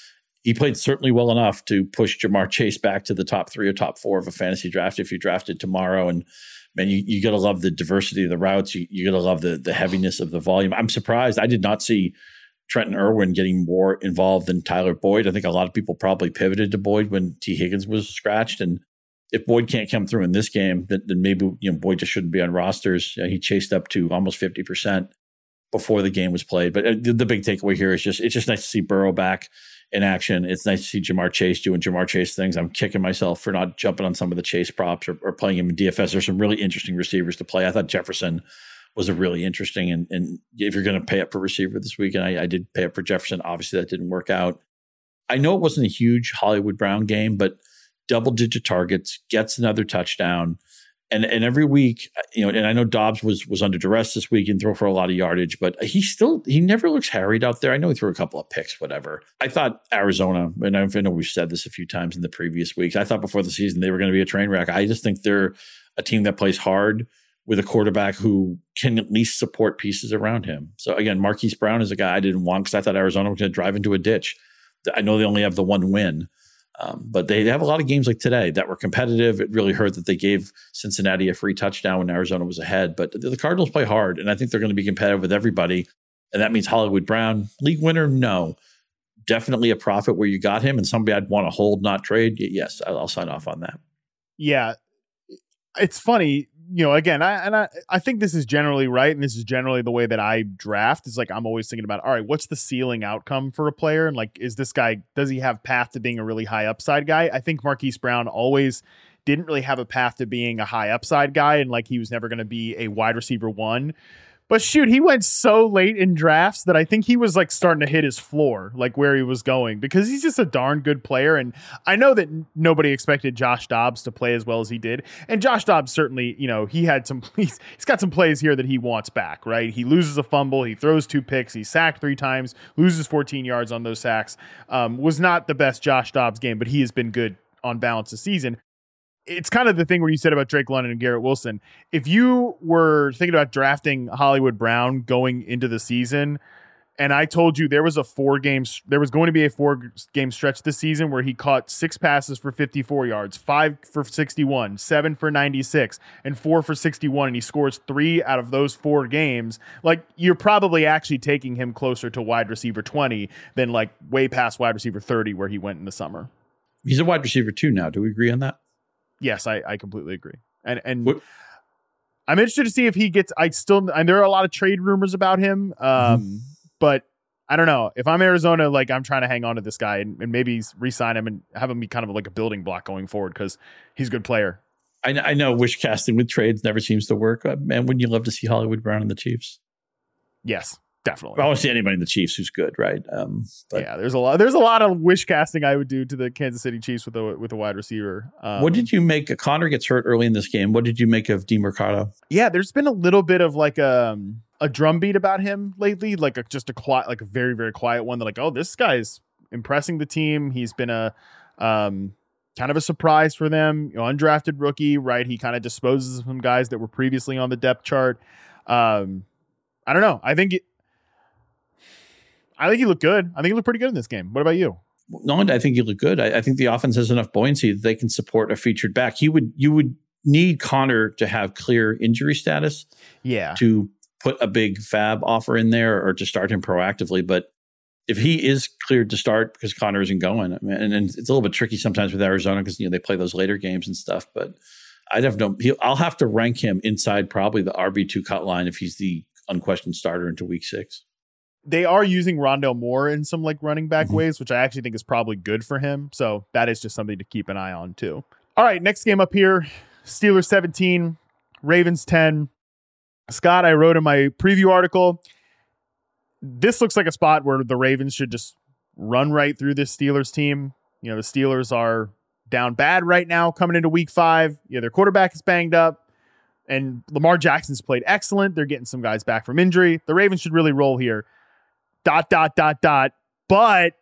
he played certainly well enough to push Ja'Marr Chase back to the top three or top four of a fantasy draft if you drafted tomorrow. And man, you, you got to love the diversity of the routes. You, you got to love the the heaviness of the volume. I'm surprised. I did not see Trenton Irwin getting more involved than Tyler Boyd. I think a lot of people probably pivoted to Boyd when T. Higgins was scratched. And if Boyd can't come through in this game, then, then maybe you know Boyd just shouldn't be on rosters. You know, he chased up to almost fifty percent before the game was played. But the, the big takeaway here is just it's just nice to see Burrow back in action. It's nice to see Ja'Marr Chase doing Ja'Marr Chase things. I'm kicking myself for not jumping on some of the Chase props or, or playing him in D F S. There's some really interesting receivers to play. I thought Jefferson was a really interesting, and, and if you're going to pay up for receiver this week, and I, I did pay up for Jefferson, obviously that didn't work out. I know it wasn't a huge Hollywood Brown game, but double digit targets, gets another touchdown. And and every week, you know, and I know Dobbs was was under duress this week and throw for a lot of yardage, but he still, he never looks harried out there. I know he threw a couple of picks, whatever. I thought Arizona, and I know we've said this a few times in the previous weeks, I thought before the season they were going to be a train wreck. I just think they're a team that plays hard with a quarterback who can at least support pieces around him. So again, Marquise Brown is a guy I didn't want because I thought Arizona was going to drive into a ditch. I know they only have the one win, um, but they have a lot of games like today that were competitive. It really hurt that they gave Cincinnati a free touchdown when Arizona was ahead. But the Cardinals play hard, and I think they're going to be competitive with everybody. And that means Hollywood Brown, league winner, no. Definitely a profit where you got him, and somebody I'd want to hold, not trade. Yes, I'll sign off on that. Yeah, it's funny. You know, again, I and I, I think this is generally right, and this is generally the way that I draft. Is like I'm always thinking about, all right, what's the ceiling outcome for a player, and like, is this guy, does he have path to being a really high upside guy? I think Marquise Brown always didn't really have a path to being a high upside guy, and like he was never going to be a wide receiver one. But shoot, he went so late in drafts that I think he was like starting to hit his floor, like where he was going, because he's just a darn good player. And I know that nobody expected Josh Dobbs to play as well as he did. And Josh Dobbs certainly, you know, he had some, he's, he's got some plays here that he wants back, right? He loses a fumble, he throws two picks, he's sacked three times, loses fourteen yards on those sacks. Um, was not the best Josh Dobbs game, but he has been good on balance this season. It's kind of the thing where you said about Drake London and Garrett Wilson. If you were thinking about drafting Hollywood Brown going into the season, and I told you there was a four games, there was going to be a four game stretch this season where he caught six passes for fifty-four yards, five for sixty-one, seven for ninety-six, and four for sixty-one, and he scores three out of those four games, like you're probably actually taking him closer to wide receiver twenty than like way past wide receiver thirty where he went in the summer. He's a wide receiver too now. Do we agree on that? Yes, I, I completely agree. And and what? I'm interested to see if he gets, I still, and there are a lot of trade rumors about him. Um, mm-hmm. but I don't know. If I'm Arizona, like I'm trying to hang on to this guy and, and maybe re-sign him and have him be kind of like a building block going forward because he's a good player. I know, I know wish casting with trades never seems to work. Uh, man, wouldn't you love to see Hollywood Brown and the Chiefs? Yes, definitely. I want to see anybody in the Chiefs who's good, right? Um, but yeah, there's a lot. There's a lot of wish casting I would do to the Kansas City Chiefs with a with a wide receiver. Um, what did you make? Connor gets hurt early in this game. What did you make of DeMercado? Yeah, there's been a little bit of like a a drumbeat about him lately, like a, just a quiet, like a very very quiet one. That like, oh, this guy's impressing the team. He's been a um, kind of a surprise for them. You know, undrafted rookie, right? He kind of disposes of some guys that were previously on the depth chart. Um, I don't know. I think. It, I think he looked good. I think he looked pretty good in this game. What about you? No, I think he looked good. I, I think the offense has enough buoyancy that they can support a featured back. He would, you would need Connor to have clear injury status, yeah, to put a big fab offer in there or to start him proactively. But if he is cleared to start because Connor isn't going, I mean, and, and it's a little bit tricky sometimes with Arizona because you know they play those later games and stuff. But I'd have no. He, I'll have to rank him inside probably the R B two cut line if he's the unquestioned starter into week six. They are using Rondale Moore in some like running back mm-hmm. ways, which I actually think is probably good for him. So that is just something to keep an eye on too. All right, next game up here, Steelers seventeen, Ravens ten. Scott, I wrote in my preview article, this looks like a spot where the Ravens should just run right through this Steelers team. You know, the Steelers are down bad right now coming into week five. Yeah, their quarterback is banged up. And Lamar Jackson's played excellent. They're getting some guys back from injury. The Ravens should really roll here. Dot, dot, dot, dot. But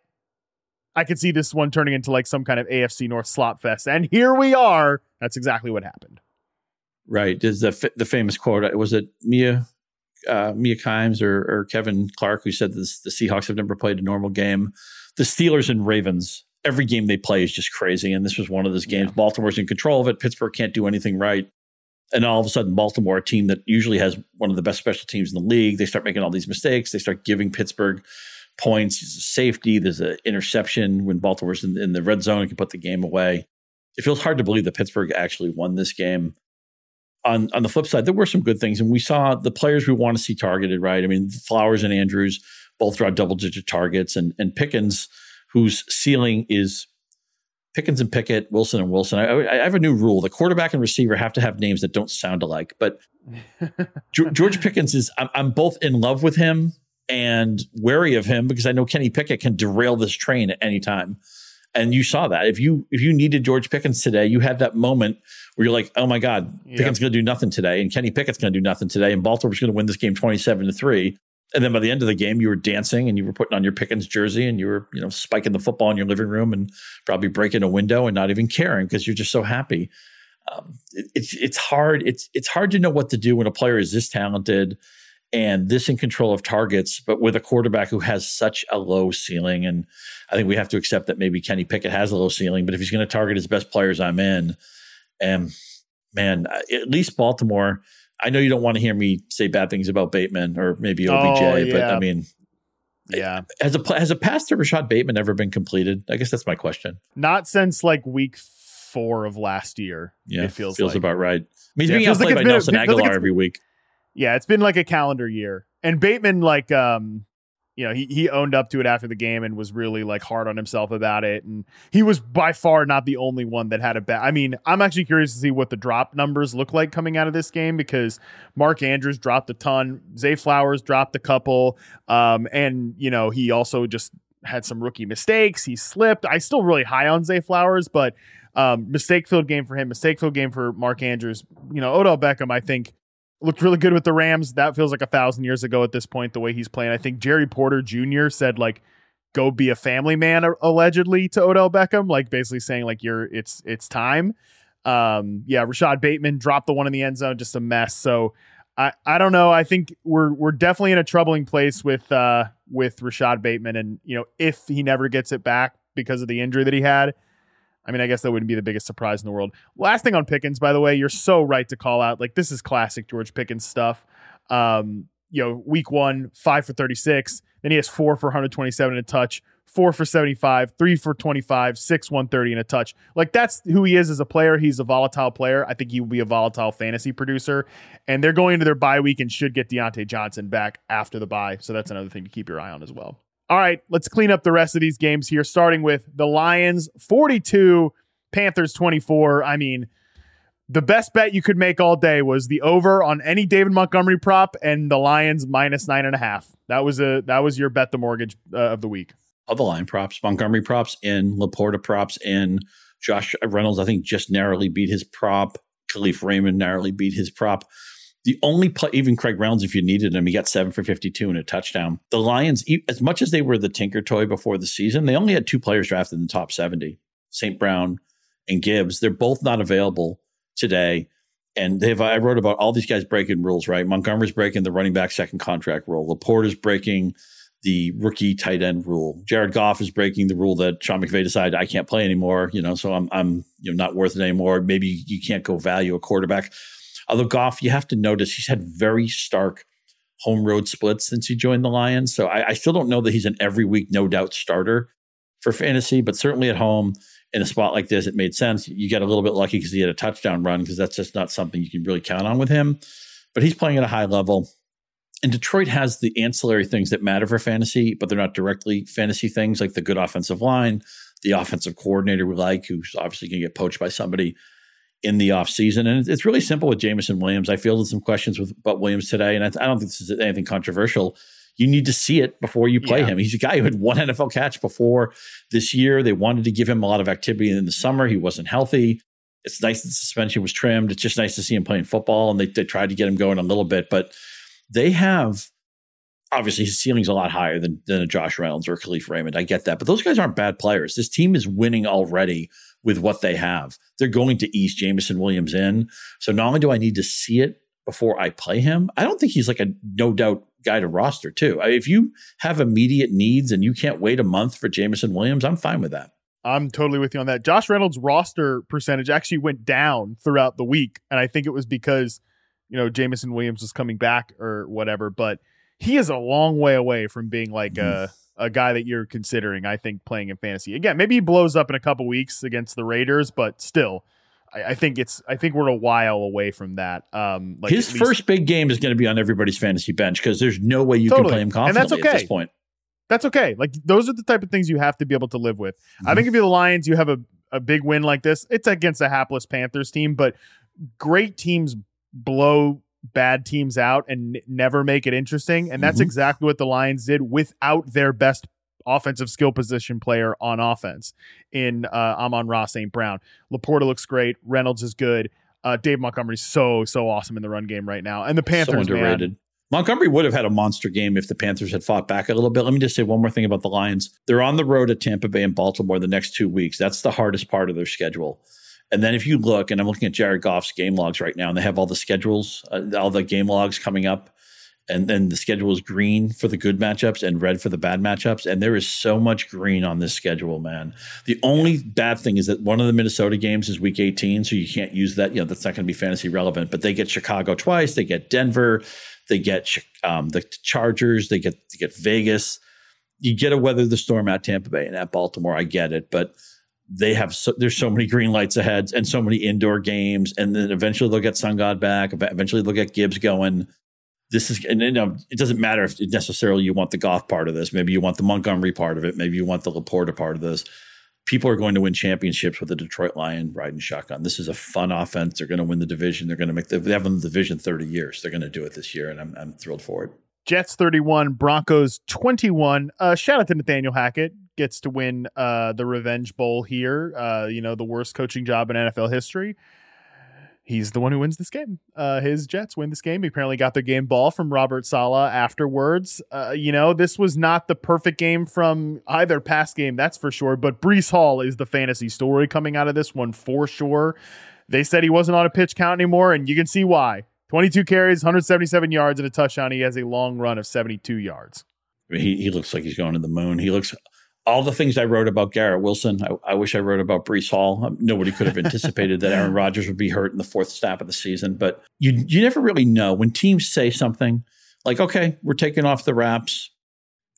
I could see this one turning into like some kind of A F C North slop fest. And here we are. That's exactly what happened. Right. There's the the famous quote. Was it Mia uh, Mia Kimes or, or Kevin Clark who said this, the Seahawks have never played a normal game? The Steelers and Ravens, every game they play is just crazy. And this was one of those games. Yeah. Baltimore's in control of it. Pittsburgh can't do anything right. And all of a sudden, Baltimore, a team that usually has one of the best special teams in the league, they start making all these mistakes. They start giving Pittsburgh points. There's a safety. There's an interception when Baltimore's in, in the red zone and can put the game away. It feels hard to believe that Pittsburgh actually won this game. On on the flip side, there were some good things. And we saw the players we want to see targeted, right? I mean, Flowers and Andrews both draw double-digit targets. And, and Pickens, whose ceiling is Pickens and Pickett, Wilson and Wilson. I, I have a new rule. The quarterback and receiver have to have names that don't sound alike. But George Pickens is, I'm, I'm both in love with him and wary of him because I know Kenny Pickett can derail this train at any time. And you saw that. If you if you needed George Pickens today, you had that moment where you're like, oh my God, Pickens yep. going to do nothing today. And Kenny Pickett's going to do nothing today. And Baltimore's going to win this game twenty-seven to three. And then by the end of the game, you were dancing and you were putting on your Pickens jersey and you were, you know, spiking the football in your living room and probably breaking a window and not even caring because you're just so happy. Um, it, it's it's hard. It's it's hard to know what to do when a player is this talented and this in control of targets, but with a quarterback who has such a low ceiling. And I think we have to accept that maybe Kenny Pickett has a low ceiling, but if he's going to target his best players, I'm in. And man, at least Baltimore. I know you don't want to hear me say bad things about Bateman or maybe O B J, oh, yeah. but I mean, yeah. Has a has a pass to Rashad Bateman ever been completed? I guess that's my question. Not since like week four of last year. Yeah, it feels feels like. about right. I mean, he's yeah, being outplayed like by been, Nelson Aguilar like every week. Yeah, it's been like a calendar year, and Bateman like um. You know, he he owned up to it after the game and was really like hard on himself about it. And he was by far not the only one that had a bad. I mean, I'm actually curious to see what the drop numbers look like coming out of this game because Mark Andrews dropped a ton. Zay Flowers dropped a couple. Um, and, you know, he also just had some rookie mistakes. He slipped. I still really high on Zay Flowers, but um, mistake-filled game for him. Mistake-filled game for Mark Andrews. You know, Odell Beckham, I think, looked really good with the Rams. That feels like a thousand years ago at this point, the way he's playing. I think Jerry Porter Junior said, like, go be a family man, allegedly, to Odell Beckham, like basically saying, like, you're it's it's time. Um, yeah, Rashad Bateman dropped the one in the end zone, just a mess. So I, I don't know. I think we're we're definitely in a troubling place with uh with Rashad Bateman. And, you know, if he never gets it back because of the injury that he had, I mean, I guess that wouldn't be the biggest surprise in the world. Last thing on Pickens, by the way, you're so right to call out. Like, this is classic George Pickens stuff. Um, you know, week one, five for thirty-six. Then he has four for one twenty-seven and a touch. four for seventy-five, three for twenty-five, six, one thirty, and a touch. Like, that's who he is as a player. He's a volatile player. I think he will be a volatile fantasy producer. And they're going into their bye week and should get Deontay Johnson back after the bye. So that's another thing to keep your eye on as well. All right, let's clean up the rest of these games here, starting with the Lions forty-two, Panthers twenty-four. I mean, the best bet you could make all day was the over on any David Montgomery prop and the Lions minus nine and a half. That was a that was your bet the mortgage uh, of the week. All the line props, Montgomery props in, Laporta props in, Josh Reynolds, I think, just narrowly beat his prop. Khalif Raymond narrowly beat his prop. The only play, even Craig Reynolds, if you needed him, he got seven for fifty-two and a touchdown. The Lions, as much as they were the tinker toy before the season, they only had two players drafted in the top seventy, Saint Brown and Gibbs. They're both not available today. And they've, I wrote about all these guys breaking rules, right? Montgomery's breaking the running back second contract rule. Laporta's breaking the rookie tight end rule. Jared Goff is breaking the rule that Sean McVay decided I can't play anymore, you know, so I'm, I'm you know, not worth it anymore. Maybe you can't go value a quarterback. Although Goff, you have to notice he's had very stark home road splits since he joined the Lions. So I, I still don't know that he's an every week, no doubt starter for fantasy, but certainly at home in a spot like this, it made sense. You get a little bit lucky because he had a touchdown run, because that's just not something you can really count on with him. But he's playing at a high level. And Detroit has the ancillary things that matter for fantasy, but they're not directly fantasy things, like the good offensive line, the offensive coordinator we like, who's obviously going to get poached by somebody in the offseason. And it's really simple with Jameson Williams. I fielded some questions with about Williams today, and I, I don't think this is anything controversial. You need to see it before you play yeah. him. He's a guy who had one N F L catch before this year. They wanted to give him a lot of activity in the summer. He wasn't healthy. It's nice that the suspension was trimmed. It's just nice to see him playing football, and they, they tried to get him going a little bit. But they have, obviously, his ceiling's a lot higher than, than a Josh Reynolds or Khalif Raymond. I get that. But those guys aren't bad players. This team is winning already with what they have. They're going to ease Jameson Williams in. So not only do I need to see it before I play him, I don't think he's like a no doubt guy to roster too. I, if you have immediate needs and you can't wait a month for Jameson Williams, I'm fine with that. I'm totally with you on that. Josh Reynolds' roster percentage actually went down throughout the week. And I think it was because, you know, Jameson Williams was coming back or whatever, but he is a long way away from being like mm-hmm. a a guy that you're considering, I think, playing in fantasy. Again, maybe he blows up in a couple weeks against the Raiders, but still, I, I think it's I think we're a while away from that. Um, like his first big game is going to be on everybody's fantasy bench, because there's no way you totally. can play him confidently and that's okay. at this point. That's okay. Like, those are the type of things you have to be able to live with. Mm-hmm. I think if you're the Lions, you have a, a big win like this. It's against a hapless Panthers team, but great teams blow bad teams out and n- never make it interesting. And that's mm-hmm. exactly what the Lions did without their best offensive skill position player on offense in uh, Amon-Ra Saint Brown. Laporta looks great. Reynolds is good. Uh, Dave Montgomery's so, so awesome in the run game right now. And the Panthers, so underrated. Man, Montgomery would have had a monster game if the Panthers had fought back a little bit. Let me just say one more thing about the Lions. They're on the road at Tampa Bay and Baltimore the next two weeks. That's the hardest part of their schedule. And then if you look, and I'm looking at Jared Goff's game logs right now, and they have all the schedules, uh, all the game logs coming up, and then the schedule is green for the good matchups and red for the bad matchups. And there is so much green on this schedule, man. The only bad thing is that one of the Minnesota games is week eighteen, so you can't use that. You know, that's not going to be fantasy relevant. But they get Chicago twice, they get Denver, they get um, the Chargers, they get they get Vegas. You get to weather the storm at Tampa Bay and at Baltimore. I get it, but they have so, there's so many green lights ahead and so many indoor games, and then eventually they'll get Sun God back. Eventually they'll get Gibbs going. This is, and you know, it doesn't matter if necessarily you want the Goff part of this. Maybe you want the Montgomery part of it. Maybe you want the Laporta part of this. People are going to win championships with the Detroit Lion riding shotgun. This is a fun offense. They're going to win the division. They're going to make the, they have in the division thirty years. They're going to do it this year, and I'm I'm thrilled for it. Jets thirty-one, Broncos twenty-one. Uh, shout out to Nathaniel Hackett. Gets to win uh, the Revenge Bowl here. Uh, you know, the worst coaching job in N F L history. He's the one who wins this game. Uh, his Jets win this game. He apparently got their game ball from Robert Saleh afterwards. Uh, you know, this was not the perfect game from either past game, that's for sure. But Breece Hall is the fantasy story coming out of this one for sure. They said he wasn't on a pitch count anymore, and you can see why. twenty-two carries, one hundred seventy-seven yards, and a touchdown. He has a long run of seventy-two yards. He, he looks like he's going to the moon. He looks... All the things I wrote about Garrett Wilson, I, I wish I wrote about Breece Hall. Nobody could have anticipated that Aaron Rodgers would be hurt in the fourth snap of the season. But you you never really know. When teams say something like, okay, we're taking off the wraps,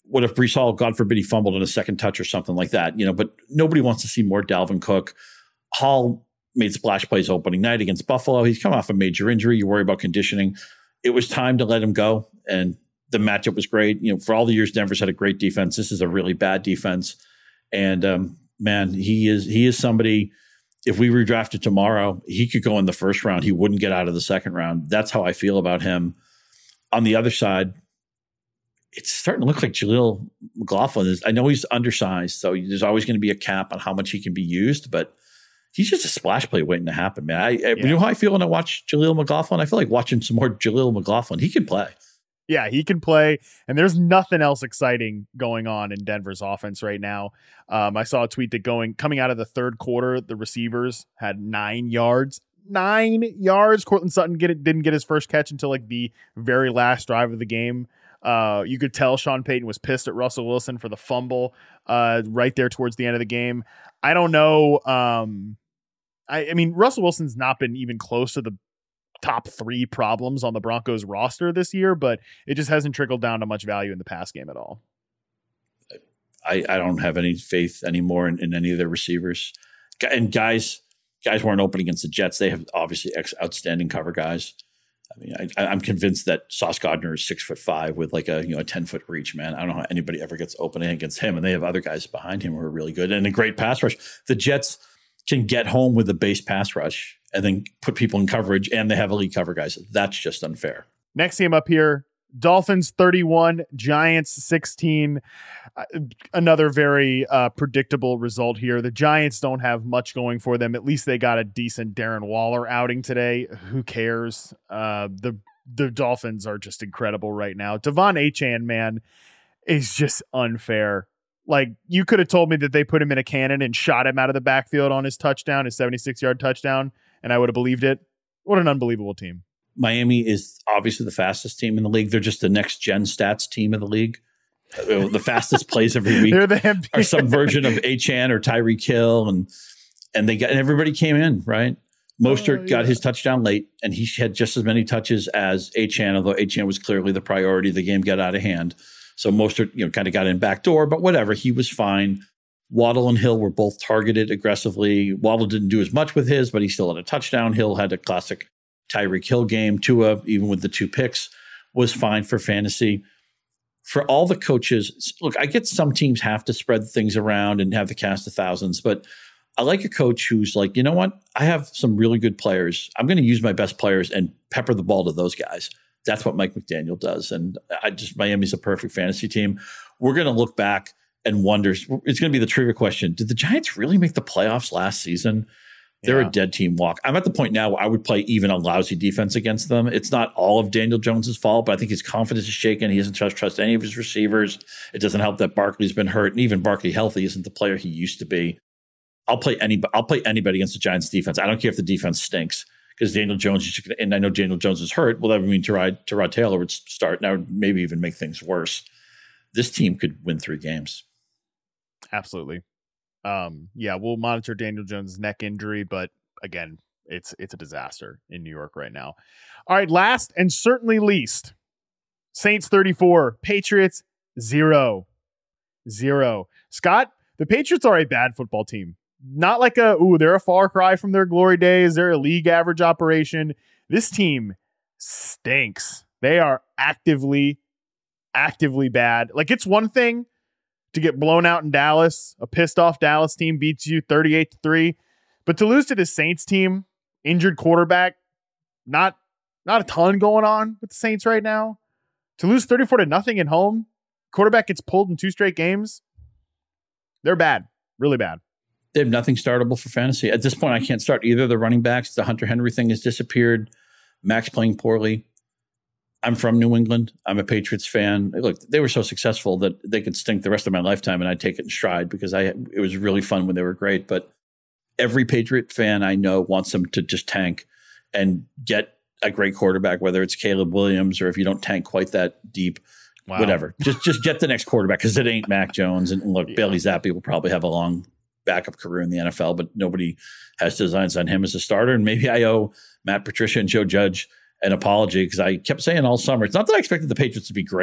what if Breece Hall, God forbid, he fumbled in a second touch or something like that, you know, but nobody wants to see more Dalvin Cook. Hall made splash plays opening night against Buffalo. He's come off a major injury. You worry about conditioning. It was time to let him go. And the matchup was great. You know, for all the years Denver's had a great defense, this is a really bad defense. And um, man, he is he is somebody, if we redrafted tomorrow, he could go in the first round. He wouldn't get out of the second round. That's how I feel about him. On the other side, it's starting to look like Jaleel McLaughlin is. I know he's undersized, so there's always going to be a cap on how much he can be used, but he's just a splash play waiting to happen, man. I, I yeah. You know how I feel when I watch Jaleel McLaughlin? I feel like watching some more Jaleel McLaughlin. He can play. Yeah, he can play, and there's nothing else exciting going on in Denver's offense right now. Um, I saw a tweet that going coming out of the third quarter, the receivers had nine yards. Nine yards. Cortland Sutton get it, didn't get his first catch until like the very last drive of the game. Uh, you could tell Sean Payton was pissed at Russell Wilson for the fumble uh, right there towards the end of the game. I don't know. Um, I, I mean, Russell Wilson's not been even close to the top three problems on the Broncos roster this year, but it just hasn't trickled down to much value in the pass game at all. I, I don't have any faith anymore in, in any of their receivers. And guys, guys weren't open against the Jets. They have obviously ex- outstanding cover guys. I mean, I, I'm convinced that Sauce Gardner is six foot five with like a you know a ten foot reach. Man, I don't know how anybody ever gets open against him, and they have other guys behind him who are really good and a great pass rush. The Jets can get home with a base pass rush and then put people in coverage, and they have elite cover guys. That's just unfair. Next game up here: Dolphins thirty-one, Giants sixteen. Uh, another very uh, predictable result here. The Giants don't have much going for them. At least they got a decent Darren Waller outing today. Who cares? Uh, the the Dolphins are just incredible right now. Devon Achane, man, is just unfair. Like, you could have told me that they put him in a cannon and shot him out of the backfield on his touchdown, his seventy-six yard touchdown, and I would have believed it. What an unbelievable team. Miami is obviously the fastest team in the league. They're just the next gen stats team of the league. The fastest plays every week They're the M V P. Are some version of Achane or Tyreek Hill, and and they got and everybody came in, right? Mostert oh, yeah. got his touchdown late, and he had just as many touches as Achane, although Achane was clearly the priority. The game got out of hand, so Mostert you know kind of got in back door, but whatever, he was fine. Waddle and Hill were both targeted aggressively. Waddle didn't do as much with his, but he still had a touchdown. Hill had a classic Tyreek Hill game. Tua, even with the two picks, was fine for fantasy. For all the coaches, look, I get some teams have to spread things around and have the cast of thousands, but I like a coach who's like, you know what? I have some really good players. I'm going to use my best players and pepper the ball to those guys. That's what Mike McDaniel does. And I just, Miami's a perfect fantasy team. We're going to look back and wonder, it's going to be the trivia question. Did the Giants really make the playoffs last season? They're yeah. a dead team walk. I'm at the point now where I would play even a lousy defense against them. It's not all of Daniel Jones's fault, but I think his confidence is shaken. He doesn't trust, trust any of his receivers. It doesn't help that Barkley's been hurt, and even Barkley healthy isn't the player he used to be. I'll play anybody. I'll play anybody against the Giants defense. I don't care if the defense stinks, because Daniel Jones is just gonna, and I know Daniel Jones is hurt. Well, that would mean Tyrod, Tyrod Taylor would start now, maybe even make things worse. This team could win three games. Absolutely. Um, yeah, we'll monitor Daniel Jones' neck injury, but again, it's it's a disaster in New York right now. All right, last and certainly least, Saints thirty-four, Patriots zero. Zero. Scott, the Patriots are a bad football team. Not like a, ooh, they're a far cry from their glory days. They're a league average operation. This team stinks. They are actively, actively bad. Like, it's one thing to get blown out in Dallas. A pissed off Dallas team beats you thirty-eight to three. But to lose to the Saints team, injured quarterback, not not a ton going on with the Saints right now. To lose thirty-four to nothing at home, quarterback gets pulled in two straight games. They're bad, really bad. They have nothing startable for fantasy. At this point, I can't start either of the running backs. The Hunter Henry thing has disappeared. Max playing poorly. I'm from New England. I'm a Patriots fan. Look, they were so successful that they could stink the rest of my lifetime, and I'd take it in stride because I it was really fun when they were great. But every Patriot fan I know wants them to just tank and get a great quarterback, whether it's Caleb Williams or if you don't tank quite that deep, wow. whatever. Just just get the next quarterback because it ain't Mac Jones. And look, yeah. Bailey Zappi will probably have a long backup career in the N F L, but nobody has designs on him as a starter. And maybe I owe Matt Patricia and Joe Judge an apology because I kept saying all summer, it's not that I expected the Patriots to be great.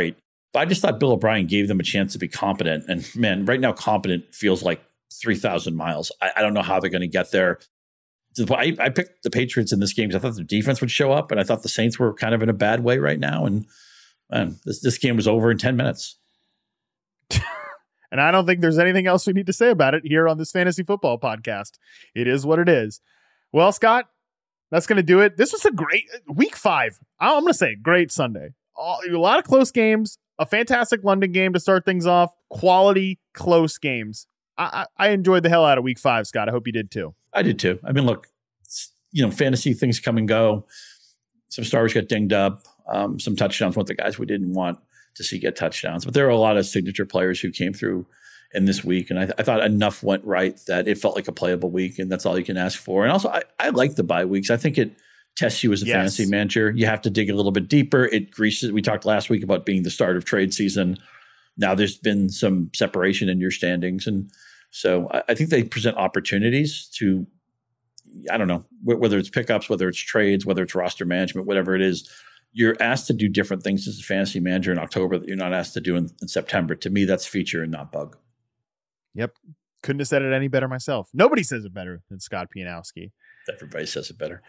But I just thought Bill O'Brien gave them a chance to be competent. And man, right now, competent feels like three thousand miles. I, I don't know how they're going to get there. I, I picked the Patriots in this game because I thought their defense would show up, and I thought the Saints were kind of in a bad way right now. And man, this, this game was over in ten minutes. And I don't think there's anything else we need to say about it here on this fantasy football podcast. It is what it is. Well, Scott, that's going to do it. This was a great week five. I'm going to say great Sunday. All, a lot of close games, a fantastic London game to start things off. Quality, close games. I, I, I enjoyed the hell out of week five, Scott. I hope you did too. I did too. I mean, look, you know, fantasy things come and go. Some stars got dinged up. Um, some touchdowns went the guys we didn't want to see get touchdowns. But there are a lot of signature players who came through in this week. And I, I thought enough went right that it felt like a playable week, and that's all you can ask for. And also, I, I like the bye weeks. I think it tests you as a yes. fantasy manager. You have to dig a little bit deeper. It greases. We talked last week about being the start of trade season. Now there's been some separation in your standings. And so I, I think they present opportunities to, I don't know, whether it's pickups, whether it's trades, whether it's roster management, whatever it is. You're asked to do different things as a fantasy manager in October that you're not asked to do in, in September. To me, that's feature and not bug. Yep. Couldn't have said it any better myself. Nobody says it better than Scott Pianowski. Everybody says it better.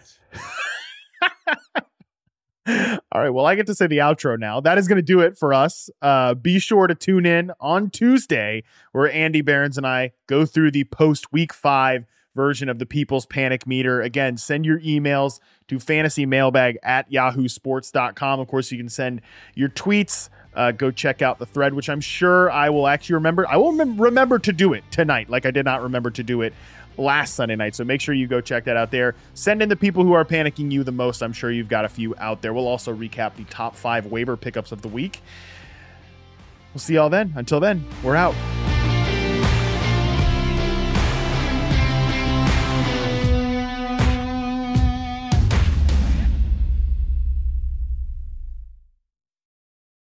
All right. Well, I get to say the outro now. That is going to do it for us. Uh, be sure to tune in on Tuesday where Andy Behrens and I go through the post week five version of the People's Panic Meter. Again, send your emails to fantasymailbag at yahoo sports dot com. Of course, you can send your tweets. Uh, go check out the thread, which I'm sure I will actually remember. I will mem- remember to do it tonight, like I did not remember to do it last Sunday night. So make sure you go check that out there. Send in the people who are panicking you the most. I'm sure you've got a few out there. We'll also recap the top five waiver pickups of the week. We'll see y'all then. Until then, we're out.